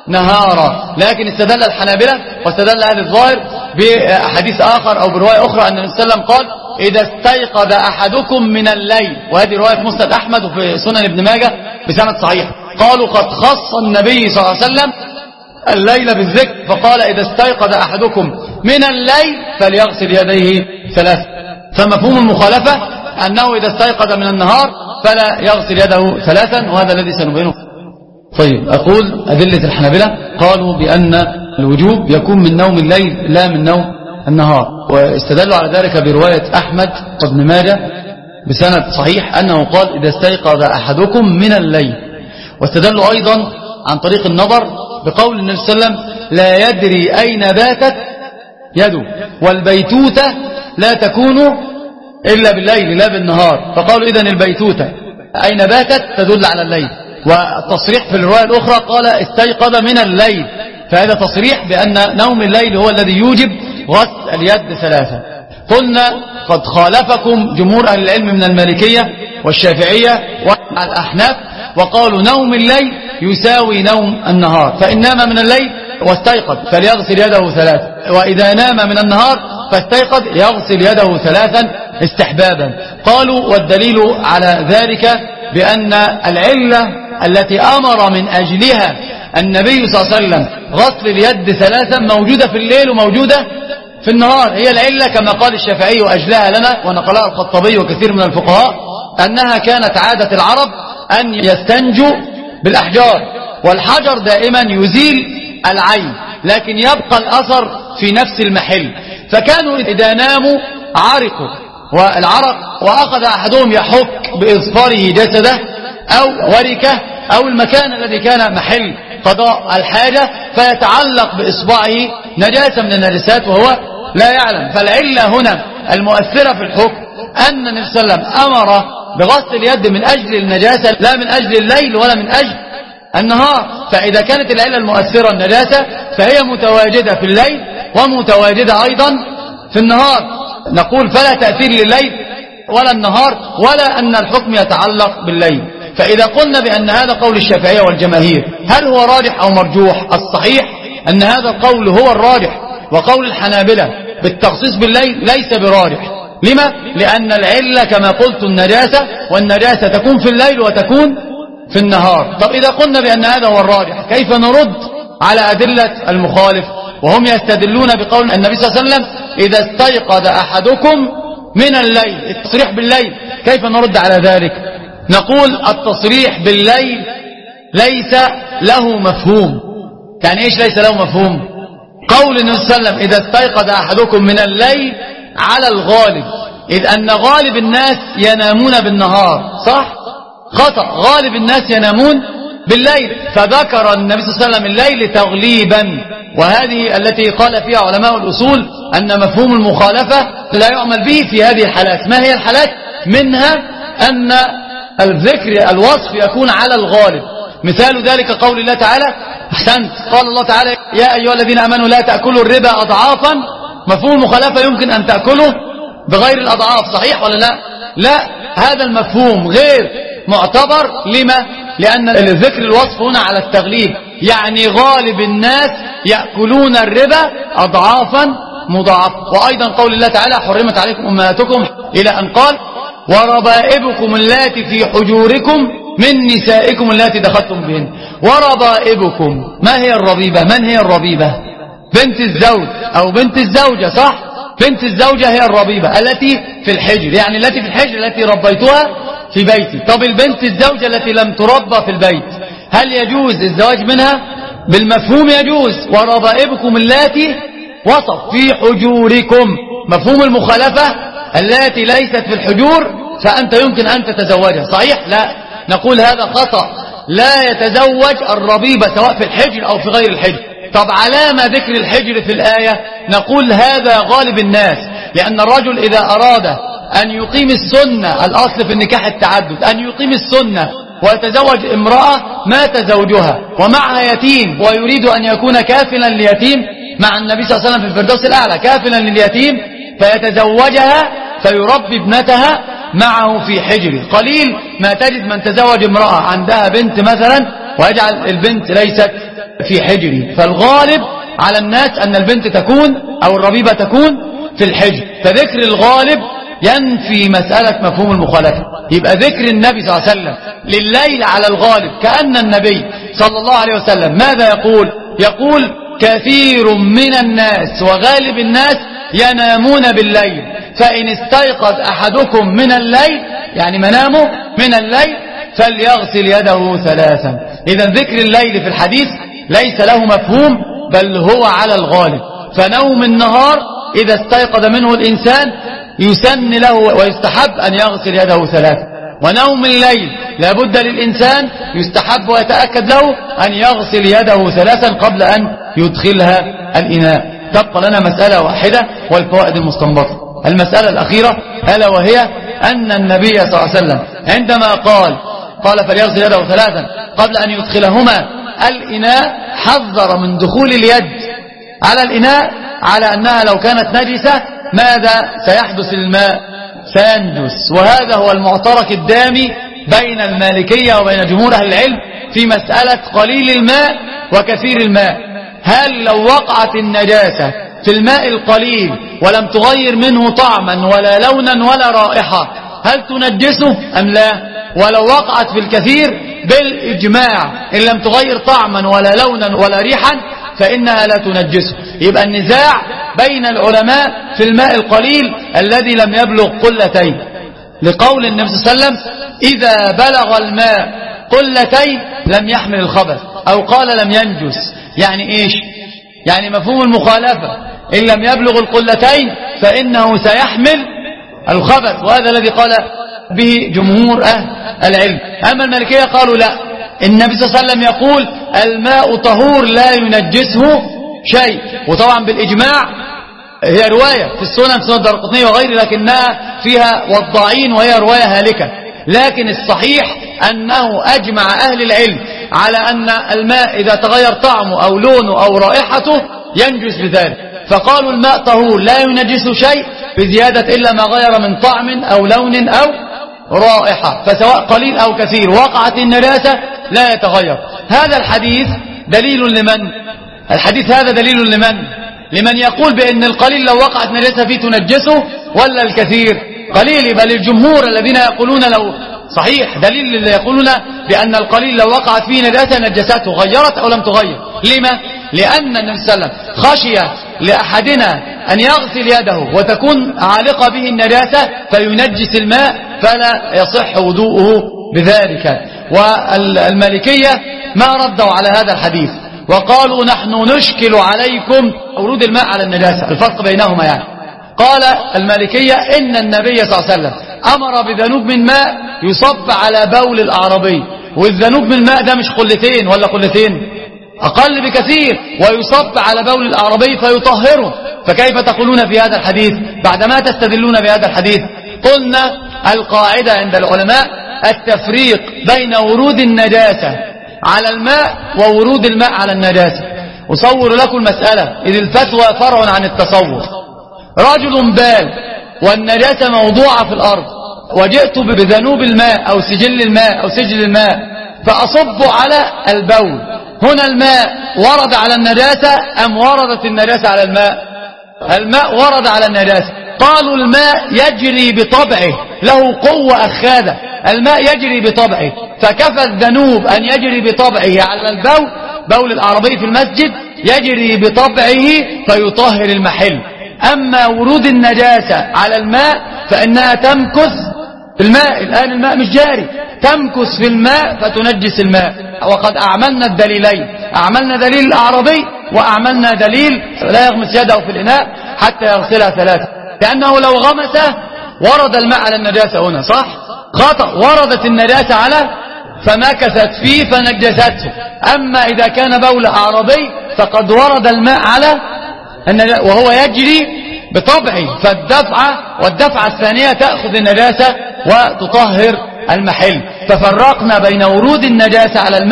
نهارا. لكن استدل الحنابلة واستدل أهل الظاهر بحديث آخر أو برواية أخرى أن النبي صلى الله عليه وسلم قال إذا استيقظ أحدكم من الليل، وهذه رواية في مسند أحمد وفي سنن ابن ماجه بسند صحيح. قالوا قد خص النبي صلى الله عليه وسلم الليل بالذكر فقال إذا استيقظ أحدكم من الليل فليغسل يديه ثلاثة. فمفهوم المخالفة أنه إذا استيقظ من النهار فلا يغسل يده ثلاثا، وهذا الذي سنبينه. طيب، أقول أدلة الحنابلة قالوا بأن الوجوب يكون من نوم الليل لا من نوم النهار، واستدلوا على ذلك برواية أحمد وابن ماجه بسند صحيح أنه قال إذا استيقظ أحدكم من الليل. واستدلوا أيضا عن طريق النظر بقول النبي صلى الله عليه وسلم لا يدري أين باتت يده، والبيتوتة لا تكون إلا بالليل لا بالنهار، فقالوا إذن البيتوتة أين باتت تدل على الليل. والتصريح في الرواية الأخرى قال استيقظ من الليل، فهذا تصريح بأن نوم الليل هو الذي يوجب غسل اليد ثلاثة. قلنا قد خالفكم جمهور أهل العلم من المالكية والشافعية والأحناف، وقالوا نوم الليل يساوي نوم النهار، فإن نام من الليل واستيقظ فليغسل يده ثلاثة، وإذا نام من النهار فاستيقظ يغسل يده ثلاثا استحبابا. قالوا والدليل على ذلك بأن العلة التي أمر من أجلها النبي صلى الله عليه وسلم غسل اليد ثلاثا موجودة في الليل وموجودة في النهار. هي العلة كما قال الشافعي وأجلاها لنا ونقلها الخطابي وكثير من الفقهاء أنها كانت عادة العرب أن يستنجوا بالأحجار، والحجر دائما يزيل العين لكن يبقى الأثر في نفس المحل، فكانوا إذا ناموا عرقوا والعرق وأخذ أحدهم يحك بإظفاره جسده أو وركه أو المكان الذي كان محل قضاء الحاجة فيتعلق بإصبعه نجاسة من النجاسات وهو لا يعلم. فالعلة هنا المؤثرة في الحكم أن النبي صلى الله عليه وسلم أمر بغسل اليد من أجل النجاسة لا من أجل الليل ولا من أجل النهار. فإذا كانت العلة المؤثرة النجاسة فهي متواجدة في الليل ومتواجدة أيضا في النهار، نقول فلا تأثير لليل ولا النهار ولا أن الحكم يتعلق بالليل. فإذا قلنا بأن هذا قول الشافعية والجماهير هل هو راجح أو مرجوح؟ الصحيح أن هذا القول هو الراجح، وقول الحنابلة بالتخصيص بالليل ليس براجح. لما؟ لأن العلة كما قلت النجاسة، والنجاسة تكون في الليل وتكون في النهار. طب إذا قلنا بأن هذا هو الراجح كيف نرد على أدلة المخالف وهم يستدلون بقول النبي صلى الله عليه وسلم إذا استيقظ أحدكم من الليل، التصريح بالليل، كيف نرد على ذلك؟ نقول التصريح بالليل ليس له مفهوم. يعني إيش ليس له مفهوم؟ قول النبي صلى الله عليه وسلم إذا استيقظ أحدكم من الليل على الغالب، إذ أن غالب الناس ينامون بالنهار، صح؟ خطأ، غالب الناس ينامون بالليل، فذكر النبي صلى الله عليه وسلم الليل تغليبا، وهذه التي قال فيها علماء الأصول أن مفهوم المخالفة لا يعمل به في هذه الحالات. ما هي الحالات؟ منها أن الذكر الوصف يكون على الغالب. مثال ذلك قول الله تعالى أحسنت، قال الله تعالى يا أيها الذين آمنوا لا تأكلوا الربا أضعافا. مفهوم المخالفة يمكن أن تأكله بغير الأضعاف، صحيح ولا لا؟ لا، هذا المفهوم غير معتبر. لما؟ لأن الذكر الوصف هنا على التغليب، يعني غالب الناس يأكلون الربا أضعافا مضاعفة. وأيضا قول الله تعالى حرمت عليكم أمهاتكم إلى أن قال وربائبكم اللاتي في حجوركم من نسائكم اللاتي دخلتم بهن. وربائبكم، ما هي الربيبة؟ من هي الربيبة؟ بنت الزوج أو بنت الزوجة، صح؟ بنت الزوجة هي الربيبة التي في الحجر، يعني التي في الحجر التي ربيتها في بيتي. طب البنت الزوجة التي لم تربى في البيت هل يجوز الزواج منها؟ بالمفهوم يجوز. وربائبكم اللاتي وصف في حجوركم، مفهوم المخالفة التي ليست في الحجور فأنت يمكن أن تتزوجها، صحيح؟ لا، نقول هذا خطأ، لا يتزوج الربيبة سواء في الحجر أو في غير الحجر. طب علامة ذكر الحجر في الآية؟ نقول هذا غالب الناس، لأن الرجل إذا أراد أن يقيم السنة، الأصل في النكاح التعدد، أن يقيم السنة ويتزوج امرأة مات زوجها ومعها يتيم ويريد أن يكون كافلا ليتيم مع النبي صلى الله عليه وسلم في الفردوس الأعلى كافلا لليتيم فيتزوجها فيربي ابنتها معه في حجره. قليل ما تجد من تزوج امرأة عندها بنت مثلا ويجعل البنت ليست في حجره. فالغالب على الناس أن البنت تكون أو الربيبة تكون في الحجر. فذكر الغالب ينفي مسألة مفهوم المخالفة. يبقى ذكر النبي صلى الله عليه وسلم لليل على الغالب كأن النبي صلى الله عليه وسلم ماذا يقول؟ يقول كثير من الناس وغالب الناس ينامون بالليل فإن استيقظ أحدكم من الليل يعني منامه من الليل فليغسل يده ثلاثا. إذا ذكر الليل في الحديث ليس له مفهوم بل هو على الغالب. فنوم النهار إذا استيقظ منه الإنسان يسن له ويستحب أن يغسل يده ثلاثا، ونوم الليل لابد للإنسان يستحب ويتأكد له أن يغسل يده ثلاثا قبل أن يدخلها الإناء. تبقى لنا مسألة واحدة والفوائد المستنبطة. المسألة الأخيرة ألا وهي أن النبي صلى الله عليه وسلم عندما قال قال فليغسل يده ثلاثا قبل أن يدخلهما الإناء حذر من دخول اليد على الإناء على أنها لو كانت نجسة ماذا سيحدث الماء؟ سينجس. وهذا هو المعترك الدامي بين المالكية وبين جمهور أهل العلم في مسألة قليل الماء وكثير الماء. هل لو وقعت النجاسة في الماء القليل ولم تغير منه طعما ولا لونا ولا رائحة هل تنجسه أم لا؟ ولو وقعت في الكثير بالإجماع إن لم تغير طعما ولا لونا ولا ريحا فإنها لا تنجسه. يبقى النزاع بين العلماء في الماء القليل الذي لم يبلغ قلتين، لقول النبي صلى الله عليه وسلم إذا بلغ الماء قلتين لم يحمل الخبث، أو قال لم ينجس. يعني إيش؟ يعني مفهوم المخالفة إن لم يبلغ القلتين فإنه سيحمل الخبث، وهذا الذي قال به جمهور أهل العلم. أما المالكية قالوا لا، النبي صلى الله عليه وسلم يقول الماء طهور لا ينجسه شيء. وطبعا بالإجماع هي رواية في السنن سنن الدارقطني وغيره لكنها فيها وضاعين وهي رواية هالكة. لكن الصحيح أنه أجمع أهل العلم على أن الماء إذا تغير طعمه أو لونه أو رائحته ينجس بذلك. فقالوا الماء طهور لا ينجسه شيء بزيادة إلا ما غير من طعم أو لون أو رائحة، فسواء قليل أو كثير وقعت النجاسة لا يتغير. هذا الحديث دليل لمن؟ الحديث هذا دليل لمن؟ لمن يقول بأن القليل لو وقعت نجاسة فيه تنجسه ولا الكثير؟ قليل. بل الجمهور الذين يقولون لو صحيح دليل اللي يقولون بأن القليل لو وقعت فيه نجاسة نجسته غيرت أو لم تغير. لما؟ لأن النبي صلى الله عليه وسلم خشي لأحدنا أن يغسل يده وتكون عالقة به النجاسة فينجس الماء فلا يصح وضوءه بذلك. والمالكية ما ردوا على هذا الحديث وقالوا نحن نشكل عليكم ورود الماء على النجاسة، الفرق بينهما يعني. قال المالكية إن النبي صلى الله عليه وسلم أمر بذنوب من ماء يصب على بول الأعرابي، والذنوب من الماء ده مش قلتين ولا قلتين، أقل بكثير، ويصب على بول الأعرابي فيطهره. فكيف تقولون في هذا الحديث بعدما تستدلون بهذا الحديث؟ قلنا القاعدة عند العلماء التفريق بين ورود النجاسة على الماء وورود الماء على النجاسة. أصور لكم المسألة إذ الفتوى فرع عن التصور. رجل بال والنجاسة موضوعة في الأرض وجئت بذنوب الماء أو سجل الماء أو سجل الماء فأصب على البول، هنا الماء ورد على النجاسة أم وردت النجاسة على الماء؟ الماء ورد على النجاسة. قالوا الماء يجري بطبعه، له قوة أخاذة، الماء يجري بطبعه، فكفى الذنوب أن يجري بطبعه على البول، بول الأعرابي في المسجد يجري بطبعه فيطهر المحل. أما ورود النجاسة على الماء فإنها تمكث في الماء، الآن الماء مش جاري، تمكث في الماء فتنجس الماء. وقد أعملنا الدليلين، أعملنا دليل الأعرابي وأعملنا دليل لا يغمس يده في الإناء حتى يغسلها ثلاثة، لأنه لو غمسه ورد الماء على النجاسة هنا، صح؟ خطأ، وردت النجاسة على فمكثت فيه فنجسته. أما إذا كان بول أعرابي فقد ورد الماء على النجاسة وهو يجري بطبعه، فالدفعة والدفعة الثانية تأخذ النجاسة وتطهر المحل. ففرقنا بين ورود النجاسة على الماء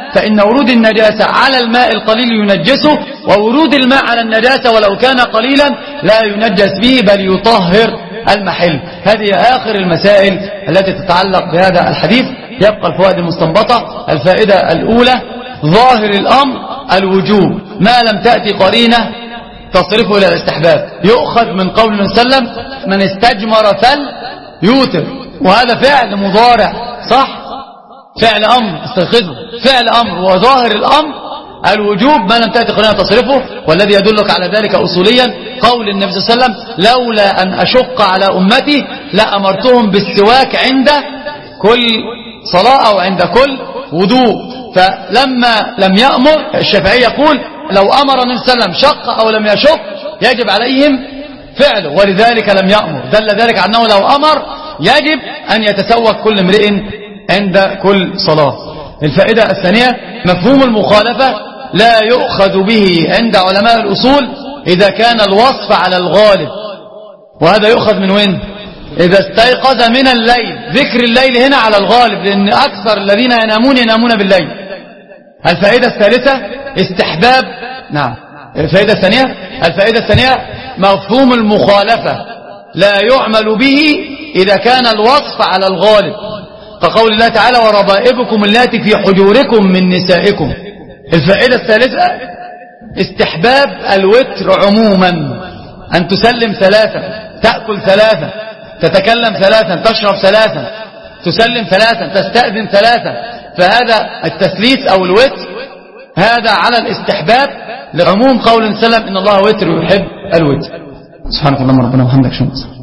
فإن ورود النجاسة على الماء القليل ينجسه، وورود الماء على النجاسة ولو كان قليلا لا ينجس به بل يطهر المحل. هذه آخر المسائل التي تتعلق بهذا الحديث. يبقى الفوائد المستنبطة. الفائدة الأولى ظاهر الأمر الوجوب ما لم تأتي قرينة تصرفه إلى الاستحباب. يؤخذ من قول النبي صلى الله عليه وسلم من استجمر فليوتر، وهذا فعل مضارع صح، فعل أمر استيقظه، فعل أمر وظاهر الأمر الوجوب ما لم تأتي قرينة تصرفه. والذي يدلك على ذلك أصوليا قول النبي صلى الله عليه وسلم لولا أن أشق على أمتي لأمرتهم بالسواك عند كل صلاة أو عند كل وضوء. فلما لم يأمر الشافعي يقول لو أمر النبي صلى الله عليه وسلم شق أو لم يشق يجب عليهم فعله، ولذلك لم يأمر. دل ذلك على أنه لو أمر يجب أن يتسوق كل امرئ عند كل صلاة. الفائدة الثانية مفهوم المخالفة لا يؤخذ به عند علماء الأصول إذا كان الوصف على الغالب. وهذا يؤخذ من وين؟ إذا استيقظ من الليل. ذكر الليل هنا على الغالب لأن أكثر الذين ينامون ينامون بالليل. الفائدة الثالثة استحباب. نعم. الفائدة الثانية الفائدة الثانية مفهوم المخالفة لا يعمل به إذا كان الوصف على الغالب، كقول الله تعالى وربائبكم اللاتي في حجوركم من نسائكم. الفائدة الثالثة استحباب الوتر عموما، أن تسلم ثلاثة، تأكل ثلاثة، تتكلم ثلاثا، تشرب ثلاثا، تسلم ثلاثا، تستأذن ثلاثا. فهذا التثليث أو الوتر هذا على الاستحباب لعموم قول سلم إن الله وتر يحب الوتر. سبحانك اللهم ربنا وبحمدك. شكرا.